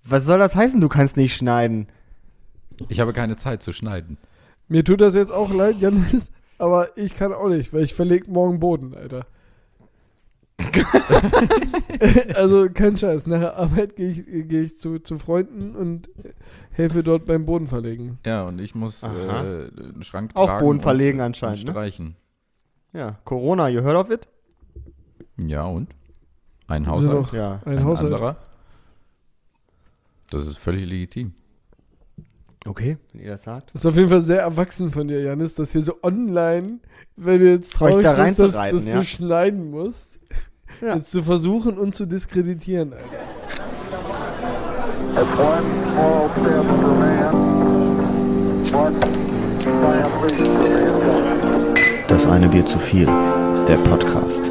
Was soll das heißen, du kannst nicht schneiden? Ich habe keine Zeit zu schneiden. Mir tut das jetzt auch leid, Janis, aber ich kann auch nicht, weil ich verlege morgen Boden, Alter. Also kein Scheiß, nach der Arbeit geh ich zu Freunden und helfe dort beim Boden verlegen. Ja, und ich muss einen Schrank Auch tragen Boden verlegen und anscheinend, ne? streichen. Ja, Corona, you heard of it? Ja, und? Ein Haben Sie Haushalt, noch Ja. ein Haushalt? anderer. Das ist völlig legitim. Okay, wenn ihr das sagt. Das ist auf jeden Fall sehr erwachsen von dir, Janis, dass hier so online, wenn du jetzt Euch traurig da bist, dass reinzureiten, du ja. schneiden musst, Ja. jetzt zu versuchen und zu diskreditieren, Alter. It's one small step for man, one giant leap for mankind. Das eine Bier zu viel. Der Podcast.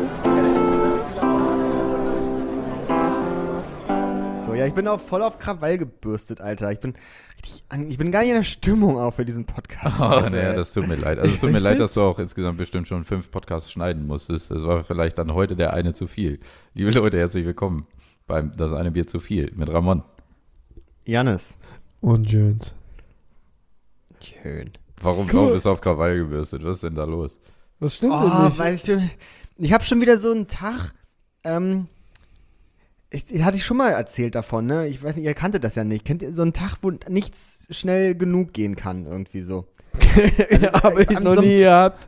So, ja, ich bin auch voll auf Krawall gebürstet, Alter. Ich bin gar nicht in der Stimmung auch für diesen Podcast. Oh, Alter, naja, ey. das tut mir leid. Also es tut mir leid, dass du auch insgesamt bestimmt schon 5 Podcasts schneiden musstest. Das war vielleicht dann heute der eine zu viel. Liebe Leute, herzlich willkommen beim Das eine Bier zu viel mit Ramon. Jannis. Und Jöns. Schön. Warum Cool. bist du auf Krawall gebürstet? Was ist denn da los? Was stimmt denn Oh, nicht? weißt du, ich habe schon wieder so einen Tag, hatte ich schon mal erzählt davon, ne? Ich weiß nicht, ihr kanntet das ja nicht. Kennt ihr so einen Tag, wo nichts schnell genug gehen kann, irgendwie so? Ja, habe ich an noch so einem- nie gehabt.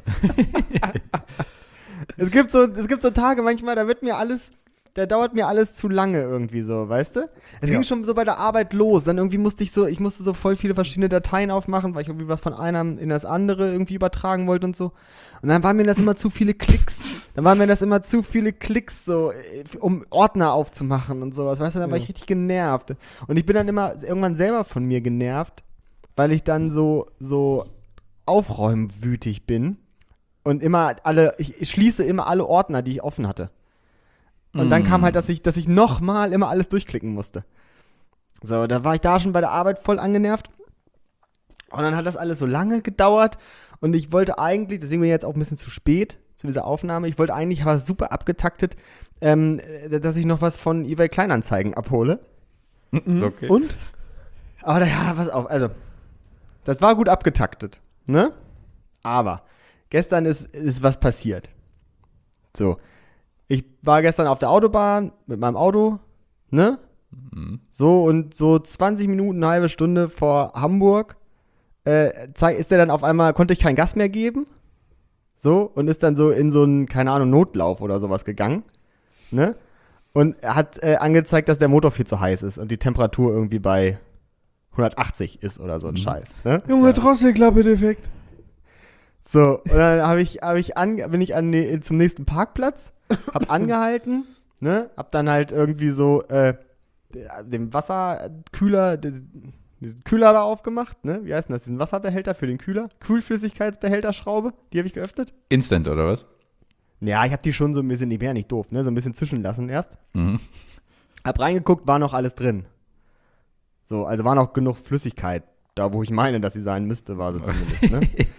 Es gibt so Tage manchmal, da dauert mir alles zu lange irgendwie so, weißt du? Es ging schon so bei der Arbeit los, dann irgendwie musste ich so voll viele verschiedene Dateien aufmachen, weil ich irgendwie was von einem in das andere irgendwie übertragen wollte und so. Und dann waren mir das immer zu viele Klicks. So, um Ordner aufzumachen und sowas, weißt du? Dann war ich richtig genervt. Und ich bin dann immer irgendwann selber von mir genervt, weil ich dann so aufräumwütig bin und ich schließe immer alle Ordner, die ich offen hatte. Und dann kam halt, dass ich nochmal immer alles durchklicken musste. So, da war ich da schon bei der Arbeit voll angenervt. Und dann hat das alles so lange gedauert. Und ich wollte eigentlich, deswegen bin ich jetzt auch ein bisschen zu spät zu dieser Aufnahme, ich wollte eigentlich, war super abgetaktet, dass ich noch was von eBay Kleinanzeigen abhole. Okay. Und? Aber ja, pass auf, also, das war gut abgetaktet, ne? Aber gestern ist was passiert. So, ich war gestern auf der Autobahn mit meinem Auto, ne? So, und so 20 Minuten, eine halbe Stunde vor Hamburg ist der dann auf einmal, konnte ich kein Gas mehr geben. So, und ist dann so in so einen, keine Ahnung, Notlauf oder sowas gegangen, ne? Und er hat angezeigt, dass der Motor viel zu heiß ist und die Temperatur irgendwie bei 180 ist oder so ein Scheiß, ne? Junge, Drosselklappe-Defekt. So, und dann bin ich zum nächsten Parkplatz, hab angehalten, ne? Hab dann halt irgendwie so den Wasserkühler, diesen Kühler da aufgemacht, ne? Wie heißt denn das? Diesen Wasserbehälter für den Kühler? Kühlflüssigkeitsbehälterschraube, die habe ich geöffnet. Instant, oder was? Ja, ich habe die schon so ein bisschen, die wäre nicht doof, ne? So ein bisschen zwischen lassen erst. Mhm. Hab reingeguckt, war noch alles drin. So, also war noch genug Flüssigkeit. Da, wo ich meine, dass sie sein müsste, war so zumindest, ne?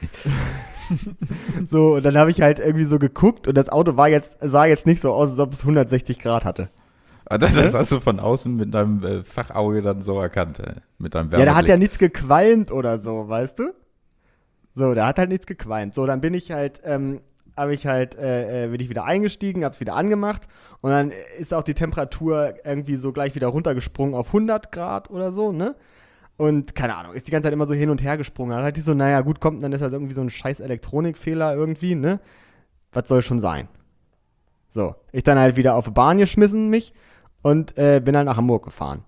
So, und dann habe ich halt irgendwie so geguckt und das Auto sah jetzt nicht so aus, als ob es 160 Grad hatte. Das hast du von außen mit deinem Fachauge dann so erkannt, mit deinem Ja, da hat Wärmeblick. ja nichts gequalmt oder so, weißt du? So, da hat halt nichts gequalmt. So, dann bin ich bin ich wieder eingestiegen, hab's wieder angemacht und dann ist auch die Temperatur irgendwie so gleich wieder runtergesprungen auf 100 Grad oder so, ne? Und keine Ahnung, ist die ganze Zeit immer so hin und her gesprungen. Dann hatte ich so, naja, gut, kommt, dann ist das irgendwie so ein scheiß Elektronikfehler irgendwie, ne? Was soll schon sein? So, ich dann halt wieder auf die Bahn geschmissen mich und bin halt nach Hamburg gefahren.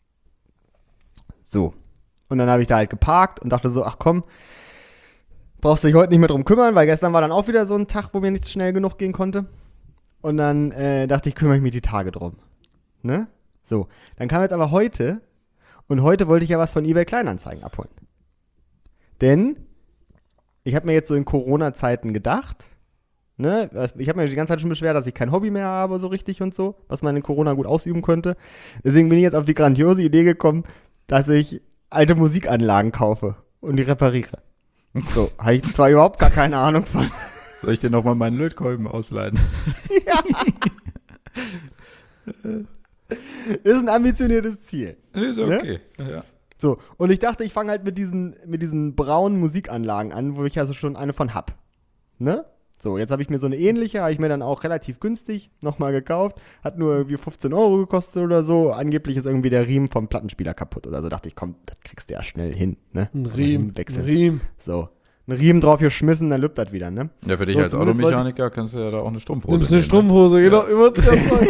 So, und dann habe ich da halt geparkt und dachte so, ach komm, brauchst dich heute nicht mehr drum kümmern, weil gestern war dann auch wieder so ein Tag, wo mir nichts schnell genug gehen konnte. Und dann dachte ich, kümmere ich mich die Tage drum. Ne? So, dann kam jetzt aber heute und heute wollte ich ja was von eBay Kleinanzeigen abholen. Denn ich habe mir jetzt so in Corona-Zeiten gedacht, ne, ich habe mir die ganze Zeit schon beschwert, dass ich kein Hobby mehr habe so richtig und so, was man in Corona gut ausüben könnte. Deswegen bin ich jetzt auf die grandiose Idee gekommen, dass ich alte Musikanlagen kaufe und die repariere. So, habe ich zwar überhaupt gar keine Ahnung von. Soll ich dir nochmal meinen Lötkolben ausleihen? Ist ein ambitioniertes Ziel. Ist okay. Ja. So, und ich dachte, ich fange halt mit diesen braunen Musikanlagen an, wo ich also schon eine von hab. Ne? So, jetzt habe ich mir so eine ähnliche, habe ich mir dann auch relativ günstig nochmal gekauft. Hat nur irgendwie 15 € gekostet oder so. Angeblich ist irgendwie der Riemen vom Plattenspieler kaputt oder so. Dachte ich, komm, das kriegst du ja schnell hin. Ne? Ein So, Riemen. wechseln. Ein Riemen. So, einen Riemen drauf geschmissen, dann lübt das wieder, ne? Ja, für dich So, als zumindest Automechaniker kannst du ja da auch eine Strumpfhose Nimmst eine nehmen, Strumpfhose, ne? genau. Übertrieben.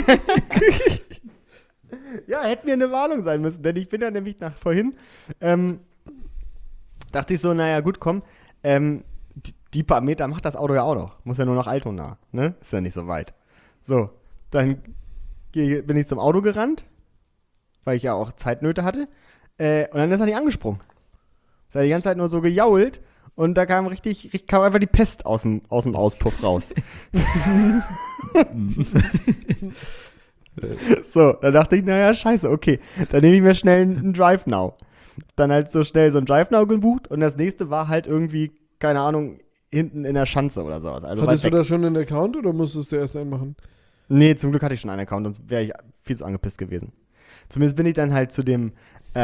Ja, hätte mir eine Warnung sein müssen, denn ich bin ja nämlich nach vorhin, dachte ich so, naja, gut, komm, die paar Meter macht das Auto ja auch noch. Muss ja nur nach Altona, ne? Ist ja nicht so weit. So, dann bin ich zum Auto gerannt, weil ich ja auch Zeitnöte hatte, und dann ist er nicht angesprungen. Ist er die ganze Zeit nur so gejault und da kam einfach die Pest aus dem Auspuff raus. So, dann dachte ich, naja, scheiße, okay. Dann nehme ich mir schnell einen Drive Now. Dann halt so schnell so ein Drive Now gebucht und das nächste war halt irgendwie, keine Ahnung, hinten in der Schanze oder sowas. Also Hattest du weit weg. da schon einen Account oder musstest du erst einen machen? Nee, zum Glück hatte ich schon einen Account, sonst wäre ich viel zu angepisst gewesen. Zumindest bin ich dann halt zu dem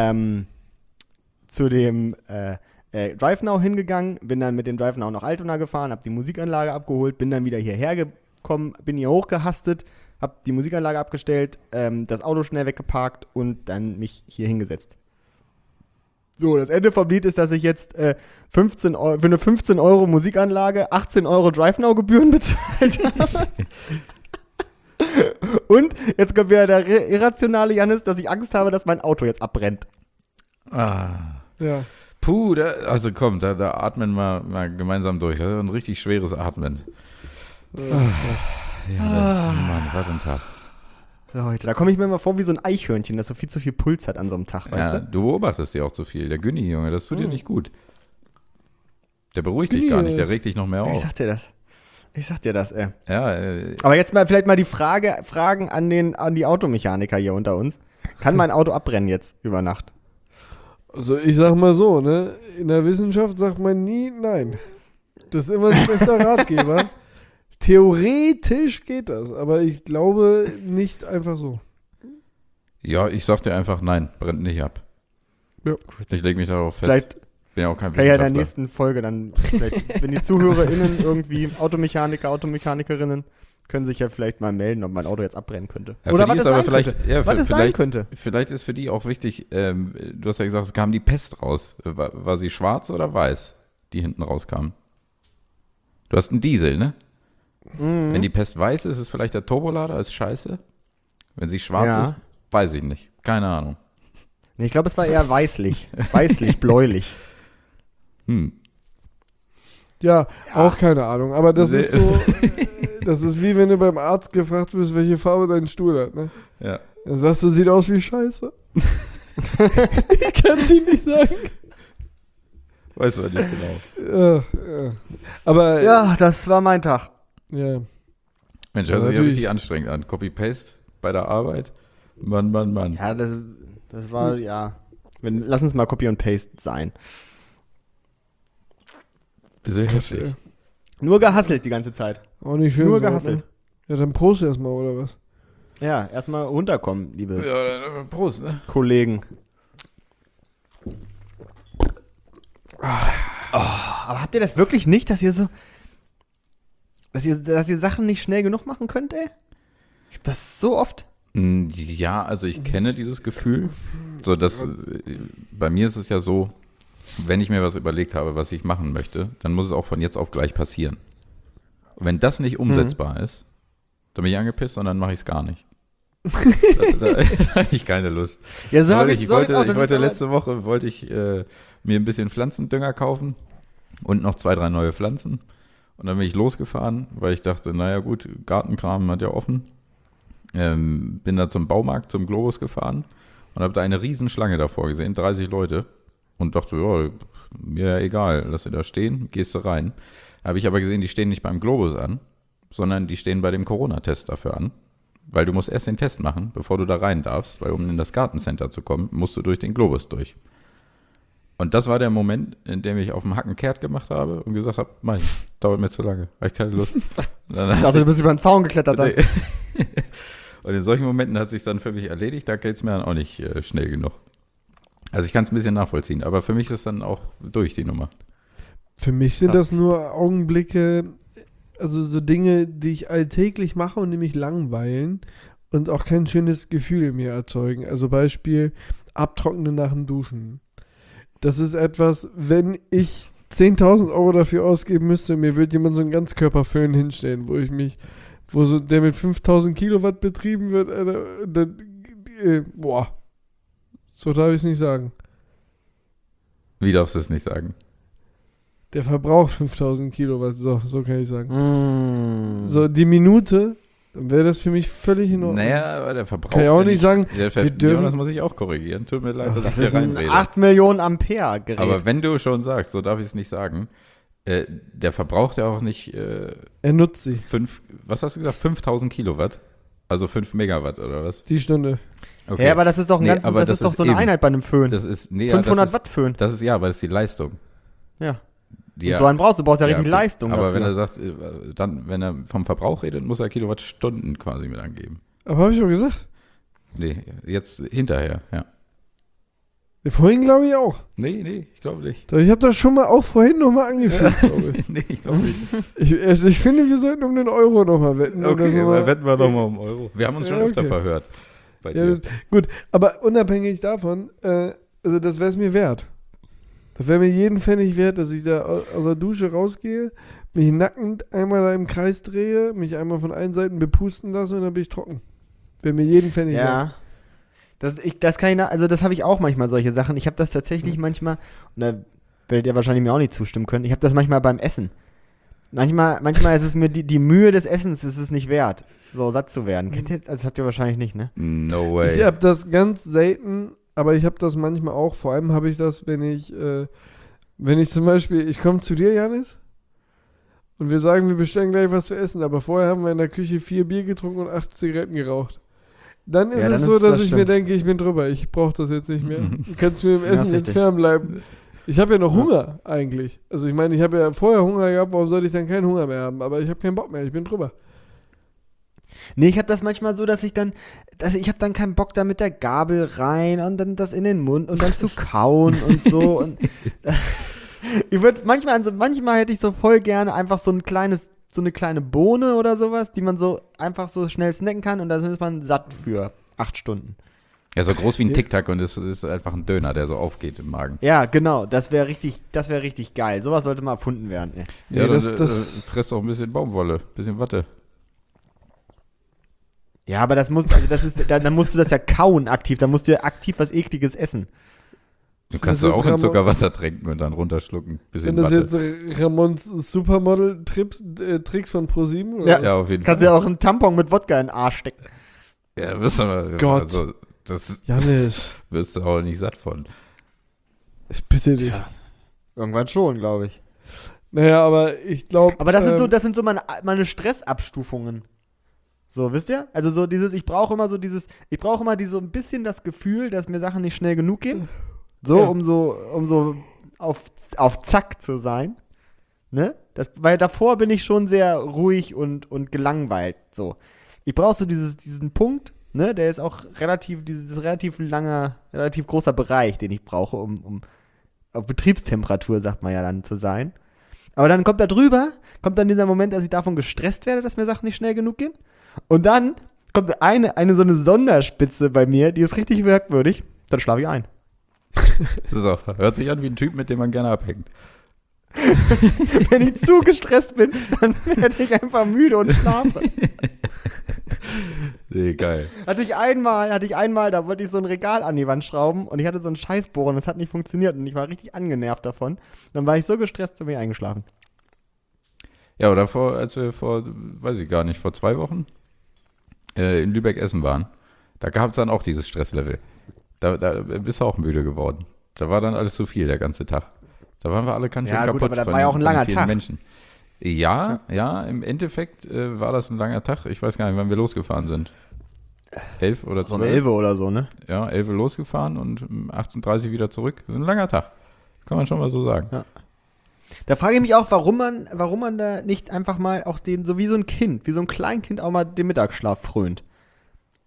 Drive Now hingegangen, bin dann mit dem Drive Now nach Altona gefahren, hab die Musikanlage abgeholt, bin dann wieder hierher gekommen, bin hier hochgehastet, hab die Musikanlage abgestellt, das Auto schnell weggeparkt und dann mich hier hingesetzt. So, das Ende vom Lied ist, dass ich jetzt für eine 15 € Musikanlage 18 € Drive Now Gebühren bezahlt habe. Und jetzt kommt wieder der irrationale Jannis, dass ich Angst habe, dass mein Auto jetzt abbrennt. Ah. Ja. Puh, also komm, da atmen wir mal gemeinsam durch. Das ist ein richtig schweres Atmen. Mann, was ein Tag. Leute, da komme ich mir immer vor wie so ein Eichhörnchen, das so viel zu viel Puls hat an so einem Tag, weißt Ja, du? du beobachtest dir auch zu viel. Der Günni, Junge, das tut dir nicht gut. Der beruhigt dich Günni gar nicht, der ist- regt dich noch mehr Ich auf. sag dir das, ey. Ja, Aber jetzt mal vielleicht mal die Fragen an die Automechaniker hier unter uns. Kann mein Auto abbrennen jetzt über Nacht? Also ich sag mal so, ne? In der Wissenschaft sagt man nie nein. Das ist immer ein schlechter Ratgeber. Theoretisch geht das, aber ich glaube nicht einfach so. ja, ich sag dir einfach, nein, brennt nicht ab. Ja. Ich lege mich darauf fest. Vielleicht Bin ja auch kein kann ja in der Wissenschaftler. nächsten Folge dann, vielleicht, wenn die ZuhörerInnen irgendwie Automechanikerinnen, können sich ja vielleicht mal melden, ob mein Auto jetzt abbrennen könnte. Ja, Oder für die was ist es aber sein vielleicht, könnte. ja, Was es sein vielleicht, könnte. vielleicht ist für die auch wichtig, du hast ja gesagt, es kam die Pest raus. War sie schwarz oder weiß, die hinten rauskam? Du hast einen Diesel, ne? Mhm. Wenn die Pest weiß ist, ist vielleicht der Turbolader, ist scheiße. Wenn sie schwarz Ja. ist, weiß ich nicht. Keine Ahnung. Nee, ich glaube, es war eher weißlich, bläulich. Ja, auch keine Ahnung. Aber das ist so, das ist wie wenn du beim Arzt gefragt wirst, welche Farbe dein Stuhl hat, ne? Ja. Dann sagst du, sieht aus wie Scheiße. Ich kann es ihm nicht sagen. Weiß man nicht genau. Ja. Aber Ja, das war mein Tag. ja. Mensch, Ja, hört sich ja natürlich. richtig anstrengend an. Copy-Paste bei der Arbeit. Mann. Ja, das war, ja. Lass uns mal Copy und Paste sein. Sehr heftig. Nur gehasselt die ganze Zeit. Auch nicht schön. Nur so, gehasselt. Ne? Ja, dann Prost erstmal, oder was? Ja, erstmal runterkommen, liebe Ja, dann Prost, ne? Kollegen. Aber habt ihr das wirklich nicht, dass ihr so. Dass ihr Sachen nicht schnell genug machen könnt, ey? Ich hab das so oft. Ja, also ich kenne dieses Gefühl. So, dass bei mir ist es ja so, wenn ich mir was überlegt habe, was ich machen möchte, dann muss es auch von jetzt auf gleich passieren. Und wenn das nicht umsetzbar ist, dann bin ich angepisst und dann mache ich es gar nicht. da habe ich keine Lust. Ja, so hab Ich so hab ich's auch. wollte Das ist aber- letzte Woche mir ein bisschen Pflanzendünger kaufen und noch 2, 3 neue Pflanzen. Und dann bin ich losgefahren, weil ich dachte, naja gut, Gartenkram hat ja offen. Bin da zum Baumarkt, zum Globus gefahren und habe da eine Riesenschlange davor gesehen, 30 Leute. Und dachte, ja, mir ja egal, lass sie da stehen, gehst du rein. Habe ich aber gesehen, die stehen nicht beim Globus an, sondern die stehen bei dem Corona-Test dafür an. Weil du musst erst den Test machen, bevor du da rein darfst, weil um in das Gartencenter zu kommen, musst du durch den Globus durch. Und das war der Moment, in dem ich auf dem Hacken kehrt gemacht habe und gesagt habe, Mann, dauert mir zu lange, habe ich keine Lust. Also du bist über den Zaun geklettert dann. Und in solchen Momenten hat sich dann für mich erledigt, da geht es mir dann auch nicht schnell genug. Also ich kann es ein bisschen nachvollziehen, aber für mich ist dann auch durch die Nummer. Für mich sind Krass. das nur Augenblicke, also so Dinge, die ich alltäglich mache und die mich langweilen und auch kein schönes Gefühl in mir erzeugen. Also Beispiel Abtrocknen nach dem Duschen. Das ist etwas, wenn ich 10.000 Euro dafür ausgeben müsste, mir würde jemand so einen Ganzkörperföhn hinstellen, wo so der mit 5.000 Kilowatt betrieben wird, Alter, boah. So darf ich es nicht sagen. Wie darfst du es nicht sagen? Der verbraucht 5.000 Kilowatt, so kann ich sagen. Mm. So, die Minute, dann wäre das für mich völlig in Ordnung. Naja, aber der Verbrauch. Kann ich auch nicht sagen, wir dürfen- das muss ich auch korrigieren. Tut mir leid, dass Das ich ist hier ein reinrede. 8 Millionen Ampere Gerät. Aber wenn du schon sagst, so darf ich es nicht sagen, der verbraucht ja auch nicht Er nutzt sie, was hast du gesagt, 5.000 Kilowatt? Also 5 Megawatt oder was? die Stunde. Okay. Ja, aber das ist doch Nee, aber das ist doch so eine eben- Einheit bei einem Föhn. Das ist, nee, 500 das Watt Föhn. ist, das ist, ja, aber das ist die Leistung. Ja. Die Und so einen brauchst du. brauchst ja richtig okay. Leistung Aber dafür. wenn er sagt, wenn er vom Verbrauch redet, muss er Kilowattstunden quasi mit angeben. Aber habe ich doch gesagt. Nee, jetzt hinterher, ja. Vorhin glaube ich auch. Nee, ich glaube nicht. Doch, ich habe das schon mal auch vorhin nochmal angeführt, glaube ich. Nee, ich glaube nicht. Ich finde, wir sollten um den Euro nochmal wetten. oder Okay, so aber wetten wir doch mal um Euro. Wir haben uns schon Ja, öfter okay. verhört. Bei Ja, dir. gut, aber unabhängig davon, also das wäre es mir wert. Das wäre mir jeden Pfennig wert, dass ich da aus der Dusche rausgehe, mich nackend einmal da im Kreis drehe, mich einmal von allen Seiten bepusten lasse und dann bin ich trocken. Wäre mir jeden Pfennig wert. Ja. Das kann ich, also das habe ich auch manchmal, solche Sachen. Ich habe das tatsächlich manchmal, und da werdet ihr wahrscheinlich mir auch nicht zustimmen können, ich habe das manchmal beim Essen. Manchmal ist es mir die Mühe des Essens ist es nicht wert, so satt zu werden. Kennt ihr, also das habt ihr wahrscheinlich nicht, ne? No way. Ich habe das ganz selten, aber ich habe das manchmal auch. Vor allem habe ich das, wenn ich zum Beispiel, ich komme zu dir, Janis, und wir sagen, wir bestellen gleich was zu essen, aber vorher haben wir in der Küche 4 Bier getrunken und 8 Zigaretten geraucht. Dann ist Ja, es dann so, ist dass das ich mir stimmt. denke, ich bin drüber, ich brauche das jetzt nicht mehr. Du kannst mir im Ja, Essen ist jetzt richtig. fernbleiben. Ich habe ja noch Hunger eigentlich. Also ich meine, ich habe ja vorher Hunger gehabt, warum sollte ich dann keinen Hunger mehr haben? Aber ich habe keinen Bock mehr, ich bin drüber. Nee, ich habe das manchmal so, dass ich habe dann keinen Bock da mit der Gabel rein und dann das in den Mund und dann zu kauen und so. Und ich würde manchmal hätte ich so voll gerne einfach so eine kleine Bohne oder sowas, die man so einfach so schnell snacken kann und da ist man satt für 8 Stunden. Ja, so groß wie ein Tic-Tac und es ist einfach ein Döner, der so aufgeht im Magen. Ja, genau, das wäre richtig geil. Sowas sollte mal erfunden werden. Ja. Ja, Nee, das das- frisst auch ein bisschen Baumwolle, ein bisschen Watte. Ja, aber dann musst du das ja kauen aktiv, dann musst du ja aktiv was Ekliges essen. Du kannst Das auch ist in Ramon- Zuckerwasser tränken und dann runterschlucken. Bisschen Sind das Watte. jetzt Ramons Supermodel-Tricks von ProSieben? oder? Ja. Ja, auf jeden Kannst Fall. ja auch einen Tampon mit Wodka in den Arsch stecken. Ja, wirst du, Gott. Also, das Janis, wirst du auch nicht satt von. ich bitte dich. Irgendwann schon, glaube ich. Naja, aber ich glaube. Aber das sind so meine Stressabstufungen. So, wisst ihr? Also so ich brauche immer so ein bisschen das Gefühl, dass mir Sachen nicht schnell genug gehen. So, Ja. um so auf Zack zu sein. Ne? Weil davor bin ich schon sehr ruhig und gelangweilt. So. Ich brauche so diesen Punkt, ne? Der ist auch relativ großer Bereich, den ich brauche, um auf Betriebstemperatur, sagt man ja dann, zu sein. Aber dann kommt dann dieser Moment, dass ich davon gestresst werde, dass mir Sachen nicht schnell genug gehen. Und dann kommt eine so eine Sonderspitze bei mir, die ist richtig merkwürdig. Dann schlafe ich ein. Das ist auch, hört sich an wie ein Typ, mit dem man gerne abhängt. Wenn ich zu gestresst bin, dann werde ich einfach müde und schlafe. Nee, geil. Hatte ich einmal, da wollte ich so ein Regal an die Wand schrauben und ich hatte so einen Scheißbohren, das hat nicht funktioniert und ich war richtig angenervt davon. Dann war ich so gestresst, dann bin ich eingeschlafen. Ja, oder als wir vor 2 Wochen in Lübeck essen waren, da gab es dann auch dieses Stresslevel. Da bist du auch müde geworden. Da war dann alles zu viel, der ganze Tag. Da waren wir alle ganz schön Ja, gut, kaputt aber das von war ja auch ein von langer vielen Tag. Menschen. Ja, im Endeffekt war das ein langer Tag. Ich weiß gar nicht, wann wir losgefahren sind. 11 oder 12? So eine 11 oder so, ne? Ja, 11 losgefahren und um 18:30 wieder zurück. Das ist ein langer Tag. Kann man schon mal so sagen. Ja. Da frage ich mich auch, warum man da nicht einfach mal auch so wie so ein Kleinkind auch mal den Mittagsschlaf frönt.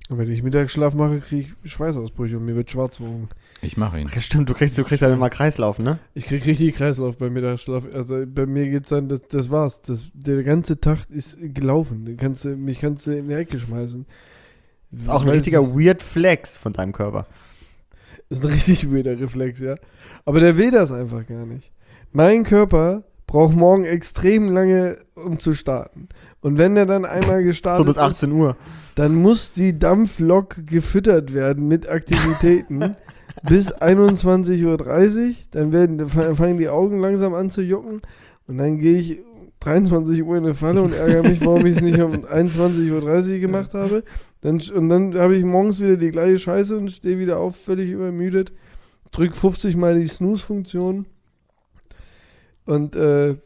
Und wenn ich Mittagsschlaf mache, kriege ich Schweißausbrüche und mir wird schwarz vor Augen. Ich mache ihn. Ja, stimmt, du kriegst dann immer Kreislauf, ne? Ich kriege richtig Kreislauf beim Mittagsschlaf. Also bei mir geht's dann, das war's. Der ganze Tag ist gelaufen. Mich kannst du in die Ecke schmeißen. Das ist auch ein richtiger Weird Flex von deinem Körper. Ist ein richtig weirder Reflex, ja. Aber der will das einfach gar nicht. Mein Körper braucht morgen extrem lange, um zu starten. Und wenn er dann einmal gestartet So bis 18 Uhr. dann muss die Dampflok gefüttert werden mit Aktivitäten bis 21:30 Uhr. Dann fangen die Augen langsam an zu jucken. Und dann gehe ich 23 Uhr in eine Falle und ärgere mich, warum ich es nicht um 21:30 Uhr gemacht habe. Und dann habe ich morgens wieder die gleiche Scheiße und stehe wieder auf, völlig übermüdet. Drück 50 Mal die Snooze-Funktion. Und wenn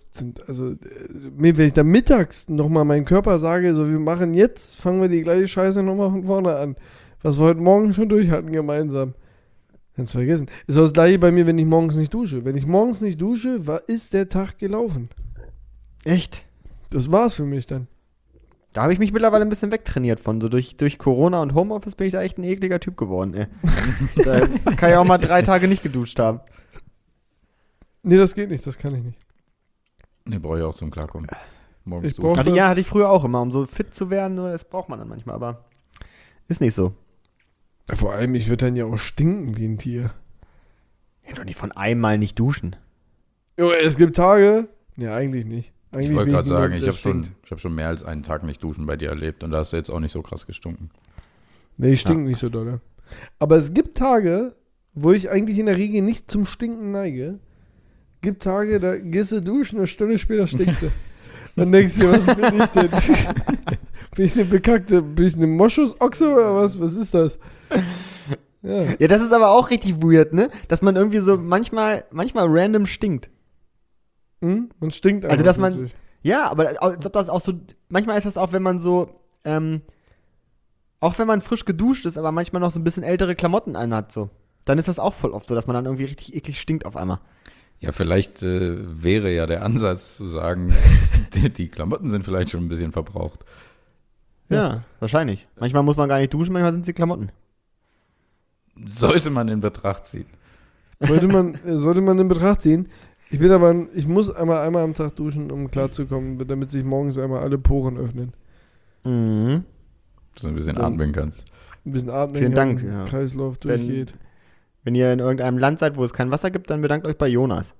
ich dann mittags nochmal meinem Körper sage, so wir machen jetzt, fangen wir die gleiche Scheiße nochmal von vorne an. Was wir heute Morgen schon durch hatten gemeinsam. Kannst vergessen. Ist auch das gleiche bei mir, wenn ich morgens nicht dusche. Wenn ich morgens nicht dusche, ist der Tag gelaufen. Echt? Das war's für mich dann. Da habe ich mich mittlerweile ein bisschen wegtrainiert von. So durch Corona und Homeoffice bin ich da echt ein ekliger Typ geworden, ey. Da kann ich auch mal 3 Tage nicht geduscht haben. Nee, das geht nicht, das kann ich nicht. Nee, brauche ich auch zum Klarkommen. Morgens Ich brauch- duschen. Hatte ich früher auch immer, um so fit zu werden. Nur das braucht man dann manchmal, aber ist nicht so. Vor allem, ich würde dann ja auch stinken wie ein Tier. Ja, doch nicht von einmal nicht duschen. Jo, es gibt Tage. Nee, eigentlich nicht. Eigentlich Ich wollte bin gerade sagen, niemand, ich der habe stinkt. schon mehr als einen Tag nicht duschen bei dir erlebt und da hast du jetzt auch nicht so krass gestunken. Nee, ich stink nicht so doll. Aber es gibt Tage, wo ich eigentlich in der Regel nicht zum Stinken neige. Gibt Tage, da gehst du duschen und eine Stunde später stinkst du. Dann denkst du dir, was bin ich denn? Bin ich eine bekackte, bin ich eine Moschusochse oder was? Was ist das? Ja. Ja, das ist aber auch richtig weird, ne? Dass man irgendwie so manchmal random stinkt. Hm? Man stinkt einfach. Also, dass man- plötzlich. Ja, aber als ob das auch so, manchmal ist das auch, wenn man so, auch wenn man frisch geduscht ist, aber manchmal noch so ein bisschen ältere Klamotten anhat, so. Dann ist das auch voll oft so, dass man dann irgendwie richtig eklig stinkt auf einmal. Ja, vielleicht wäre ja der Ansatz zu sagen, die Klamotten sind vielleicht schon ein bisschen verbraucht. Ja, wahrscheinlich. Manchmal muss man gar nicht duschen, manchmal sind es die Klamotten. Sollte man in Betracht ziehen. Sollte man in Betracht ziehen. Ich muss einmal am Tag duschen, um klarzukommen, damit sich morgens einmal alle Poren öffnen. Mhm. Dass du ein bisschen Dann- atmen kannst. Ein bisschen atmen Vielen kann, Dank, ja. Kreislauf Wenn- durchgeht. Wenn ihr in irgendeinem Land seid, wo es kein Wasser gibt, dann bedankt euch bei Jonas.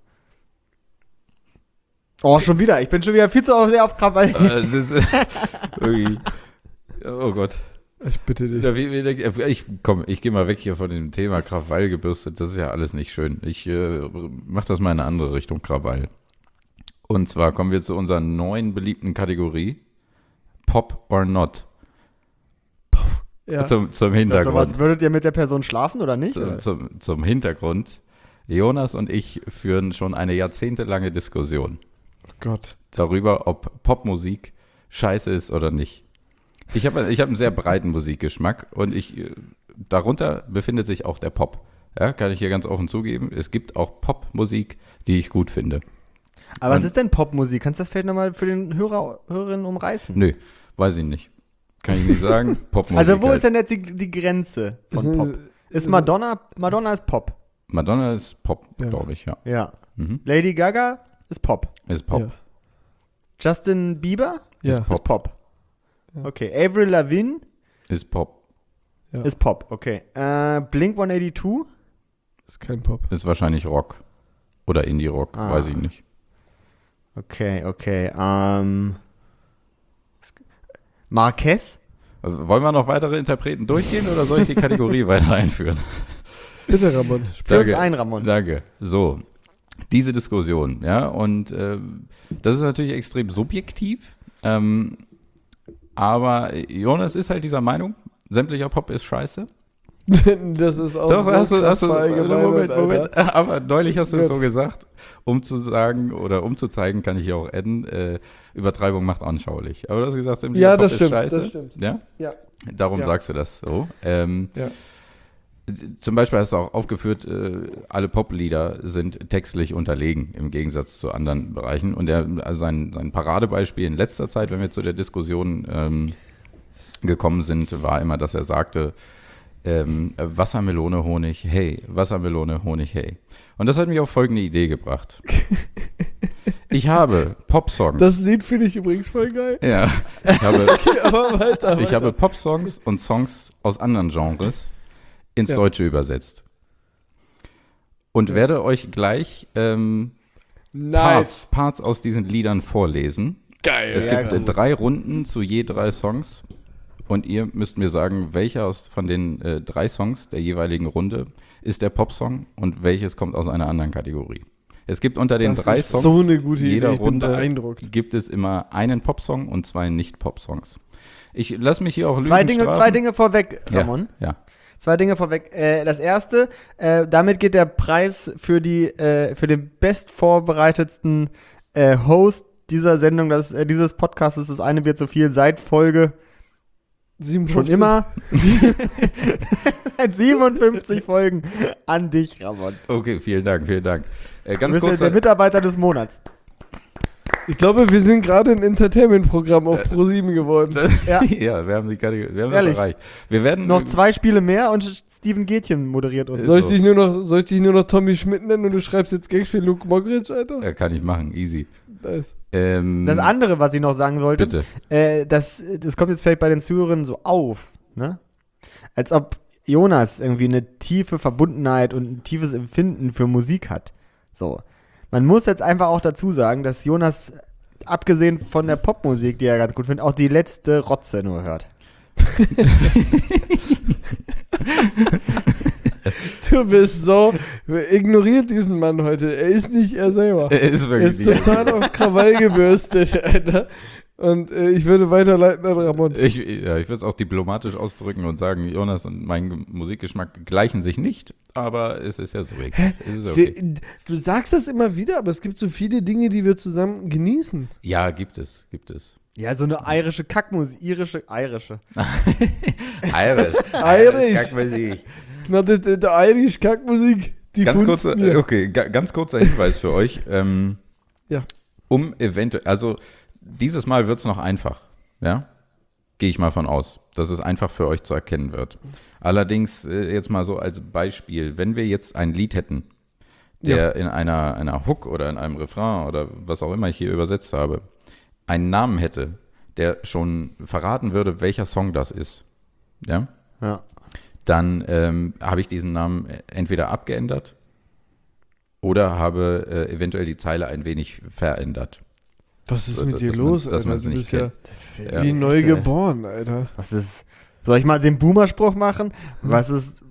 Oh, schon wieder. Ich bin schon wieder viel zu sehr auf Krawall. Es ist irgendwie. Oh Gott. Ich bitte dich. Ja, ich gehe mal weg hier von dem Thema Krawall gebürstet. Das ist ja alles nicht schön. Ich mache das mal in eine andere Richtung, Krawall. Und zwar kommen wir zu unserer neuen beliebten Kategorie. Pop or not. Ja. Zum Ist das so Hintergrund. was, würdet ihr mit der Person schlafen oder nicht? Zum Hintergrund. Jonas und ich führen schon eine jahrzehntelange Diskussion Oh Gott. darüber, ob Popmusik scheiße ist oder nicht. Ich hab einen sehr breiten Musikgeschmack und darunter befindet sich auch der Pop. Ja, kann ich hier ganz offen zugeben. Es gibt auch Popmusik, die ich gut finde. Aber was ist denn Popmusik? Kannst du das vielleicht nochmal für den Hörerinnen umreißen? Nö, weiß ich nicht. Kann ich nicht sagen. Popmusik. Also wo halt. ist denn jetzt die Grenze von Ist Pop? eine- Ist Madonna ist Pop. Madonna ist Pop, Ja. glaube ich, ja. Ja. Mhm. Lady Gaga ist Pop. Ist Pop. Ja. Justin Bieber Ja. Ist Pop. ist Pop. Ja. Okay. Avril Lavigne Ist Pop. Ja. ist Pop. Okay. Blink 182 Ist kein Pop. Ist wahrscheinlich Rock. Oder Indie-Rock, Ah. weiß ich nicht. Okay. Marquez? Wollen wir noch weitere Interpreten durchgehen oder soll ich die Kategorie weiter einführen? Bitte, Ramon. Für uns ein, Ramon. Danke. So, diese Diskussion, ja, und das ist natürlich extrem subjektiv, aber Jonas ist halt dieser Meinung, sämtlicher Pop ist scheiße. Das ist auch Doch, so hast du, krass verallgemeinert, Moment. Alter. Aber neulich hast du es Gut. so gesagt, um zu sagen oder um zu zeigen, kann ich hier auch adden, Übertreibung macht anschaulich. Aber du hast gesagt, sämtlicher Ja, Pop das ist stimmt, scheiße. das stimmt. Ja? Ja. Darum Ja. sagst du das so. Ja. Zum Beispiel hast du auch aufgeführt, alle Poplieder sind textlich unterlegen im Gegensatz zu anderen Bereichen. Und sein Paradebeispiel in letzter Zeit, wenn wir zu der Diskussion gekommen sind, war immer, dass er sagte, Wassermelone, Honig, hey, Wassermelone, Honig, hey. Und das hat mich auf folgende Idee gebracht. Ich habe Popsongs. Das Lied finde ich übrigens voll geil. Ja, Aber weiter. ich habe Popsongs und Songs aus anderen Genres ins Ja. Deutsche übersetzt. Und werde euch gleich Nice. Parts aus diesen Liedern vorlesen. Geil. Es Ja, gibt gut. 3 Runden zu je 3 Songs. Und ihr müsst mir sagen, welcher von den 3 Songs der jeweiligen Runde ist der Popsong und welches kommt aus einer anderen Kategorie. Es gibt unter den Das 3 ist Songs so eine gute Idee. jeder Ich bin Runde beeindruckt. gibt es immer einen Popsong und 2 Nicht-Pop-Songs. Ich lasse mich hier auch Zwei Lügen strafen. Dinge vorweg, Ramon. Ja. 2 Dinge vorweg. Das erste, damit geht der Preis für den bestvorbereitetsten Host dieser Sendung, dieses Podcasts, das eine wird so viel seit Folge 57. schon immer. Seit 57 Folgen an dich, Ramon. Okay, vielen Dank. Du Ganz bist kurz. der Mitarbeiter des Monats. Ich glaube, wir sind gerade ein Entertainment-Programm auf Pro7 geworden. Ja. Ja, wir haben die Kategorie, wir haben das Ehrlich. erreicht. Wir werden Noch 2 Spiele mehr und Steven Gätchen moderiert uns. Soll ich so. dich nur noch Tommy Schmidt nennen und du schreibst jetzt Gags für Luke Mockridge, Alter? Kann ich machen, easy. Nice. Das andere, was ich noch sagen wollte, Bitte. das kommt jetzt vielleicht bei den Zuhörern so auf, ne? Als ob Jonas irgendwie eine tiefe Verbundenheit und ein tiefes Empfinden für Musik hat. So. Man muss jetzt einfach auch dazu sagen, dass Jonas, abgesehen von der Popmusik, die er ganz gut findet, auch die letzte Rotze nur hört. Du bist so. Ignoriert diesen Mann heute. Er ist nicht er selber. Er ist Er wirklich ist total auf Krawall gebürstet, Alter. Und ich würde weiterleiten an Ramon. Ich würde es auch diplomatisch ausdrücken und sagen, Jonas und mein Musikgeschmack gleichen sich nicht, aber es ist ja so wirklich. Es ist okay. Du sagst das immer wieder, aber es gibt so viele Dinge, die wir zusammen genießen. Ja, gibt es. Ja, so eine irische Kackmusik, irische. Irish. Irish. Kackmusik. Na, der Irish Kackmusik, die Ganz funzen mir. ganz kurzer Hinweis für euch. Ja. Um eventuell, also dieses Mal wird es noch einfach, ja? Gehe ich mal von aus, dass es einfach für euch zu erkennen wird. Allerdings jetzt mal so als Beispiel, wenn wir jetzt ein Lied hätten, der in einer Hook oder in einem Refrain oder was auch immer ich hier übersetzt habe, einen Namen hätte, der schon verraten würde, welcher Song das ist, ja? Ja. Dann habe ich diesen Namen entweder abgeändert oder habe eventuell die Zeile ein wenig verändert. Was ist So, mit dir dass los, man- dass Alter? man es Du nicht bist ja Ja. wie neu geboren, Alter. Was ist. Soll ich mal den Boomer-Spruch machen? Was ist.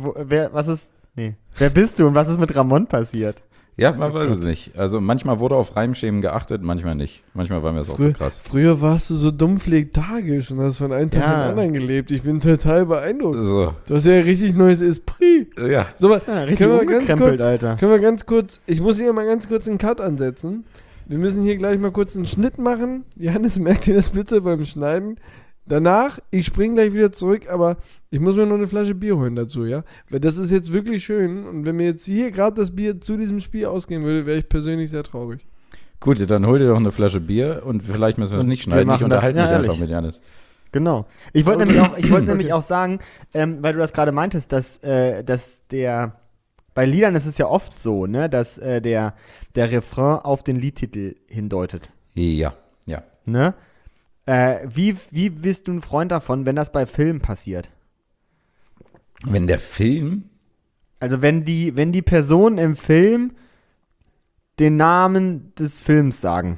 Wer bist du und was ist mit Ramon passiert? Ja, man weiß es nicht. Also manchmal wurde auf Reimschemen geachtet, manchmal nicht. Manchmal war mir das auch zu krass. Früher warst du so dummflegtagisch und hast von einem Tag Ja. in den anderen gelebt. Ich bin total beeindruckt. So, Du hast ja ein richtig neues Esprit. ja. So, mal, Ja, richtig können wir ganz umgekrempelt, kurz, Alter. können wir ganz kurz, ich muss hier mal ganz kurz einen Cut ansetzen. Wir müssen hier gleich mal kurz einen Schnitt machen. Johannes, merkt ihr das bitte beim Schneiden? Danach, ich springe gleich wieder zurück, aber ich muss mir noch eine Flasche Bier holen dazu, ja? Weil das ist jetzt wirklich schön und wenn mir jetzt hier gerade das Bier zu diesem Spiel ausgehen würde, wäre ich persönlich sehr traurig. Gut, dann hol dir doch eine Flasche Bier und vielleicht müssen wir es Und nicht wir schneiden. Ich machen das- unterhalte ja, mich einfach ehrlich. mit Janis. Genau. Ich wollte nämlich auch sagen, weil du das gerade meintest, dass der bei Liedern ist es ja oft so, ne, dass der Refrain auf den Liedtitel hindeutet. Ja. Ne? Wie bist du ein Freund davon, wenn das bei Filmen passiert? Wenn der Film, Also wenn die Personen im Film den Namen des Films sagen.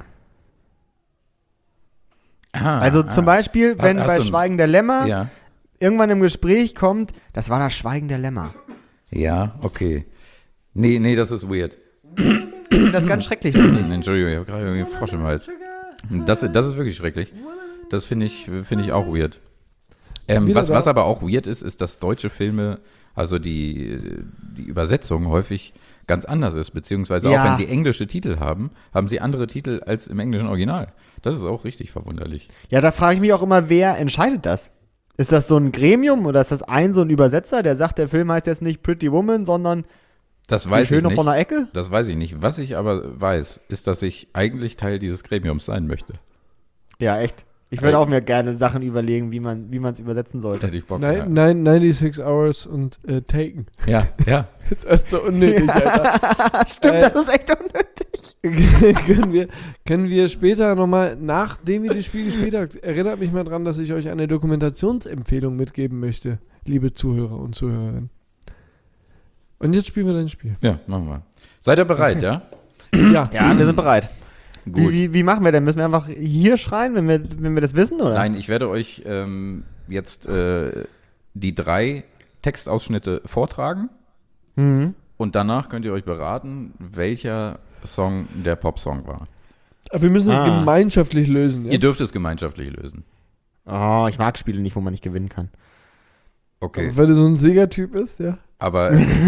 Also zum Beispiel, wenn Hast bei du ein- Schweigen der Lämmer ja, irgendwann im Gespräch kommt, das war das Schweigen der Lämmer. ja, okay. Nee, das ist weird. Ich finde das ganz schrecklich. Entschuldigung, ich habe gerade irgendwie einen Frosch im Hals. Das ist wirklich schrecklich. Das finde ich auch weird. Was aber auch weird ist, dass deutsche Filme, also die Übersetzung häufig ganz anders ist, beziehungsweise Ja. auch wenn sie englische Titel haben, haben sie andere Titel als im englischen Original. Das ist auch richtig verwunderlich. Ja, da frage ich mich auch immer, wer entscheidet das? Ist das so ein Gremium oder ist das so ein Übersetzer, der sagt, der Film heißt jetzt nicht Pretty Woman, sondern Das Die weiß ich Schöne nicht. von der Ecke? Das weiß ich nicht. Was ich aber weiß, ist, dass ich eigentlich Teil dieses Gremiums sein möchte. Ja, echt. Ich würde auch mir gerne Sachen überlegen, wie man es übersetzen sollte. Hätte ich Bock. Nein, 96 Hours und Taken. Ja, ja. Jetzt ist so unnötig, Alter. Stimmt, das ist echt unnötig. können wir später nochmal, nachdem ihr das Spiel gespielt habt, erinnert mich mal dran, dass ich euch eine Dokumentationsempfehlung mitgeben möchte, liebe Zuhörer und Zuhörerinnen. Und jetzt spielen wir dein Spiel. Ja, machen wir. Seid ihr bereit, ja? Ja. Ja, wir sind bereit. Gut. Wie machen wir denn? Müssen wir einfach hier schreien, wenn wir das wissen, oder? Nein, ich werde euch jetzt die 3 Textausschnitte vortragen Mhm. und danach könnt ihr euch beraten, welcher Song der Popsong war. Aber wir müssen es Ah. gemeinschaftlich lösen. Ja? Ihr dürft es gemeinschaftlich lösen. Oh, ich mag Spiele nicht, wo man nicht gewinnen kann. Okay. Weil du so ein Sega-Typ bist, ja? Aber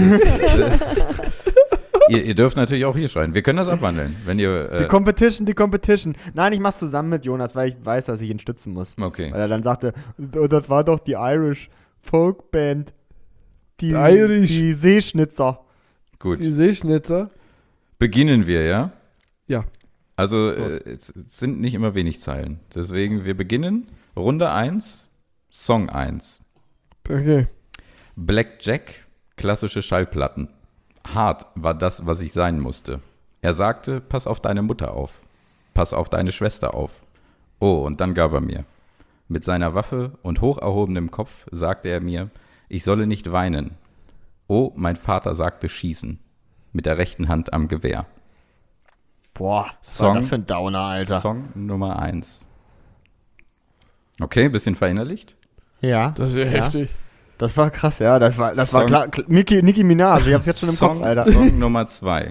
ihr dürft natürlich auch hier schreien. Wir können das abwandeln, wenn ihr. Die Competition. Nein, ich mach's zusammen mit Jonas, weil ich weiß, dass ich ihn stützen muss. Okay. Weil er dann sagte, "Oh, das war doch die Irish Folkband. Die Seeschnitzer. Gut. Die Seeschnitzer. Beginnen wir, ja? Ja. Also es sind nicht immer wenig Zeilen. Deswegen, wir beginnen. Runde 1, Song 1. Okay. Black Jack, klassische Schallplatten. Hart war das, was ich sein musste. Er sagte, pass auf deine Mutter auf. Pass auf deine Schwester auf. Oh, und dann gab er mir. Mit seiner Waffe und hoch erhobenem Kopf sagte er mir, ich solle nicht weinen. Oh, mein Vater sagte schießen. Mit der rechten Hand am Gewehr. Boah, was Song- war das für ein Downer, Alter. Song Nummer 1. Okay, ein bisschen verinnerlicht. Ja. Das ist ja heftig. Das war krass, ja. Das war Song- klar. Nicki Minaj, ich hab's jetzt schon im Kopf, Alter. Song Nummer 2.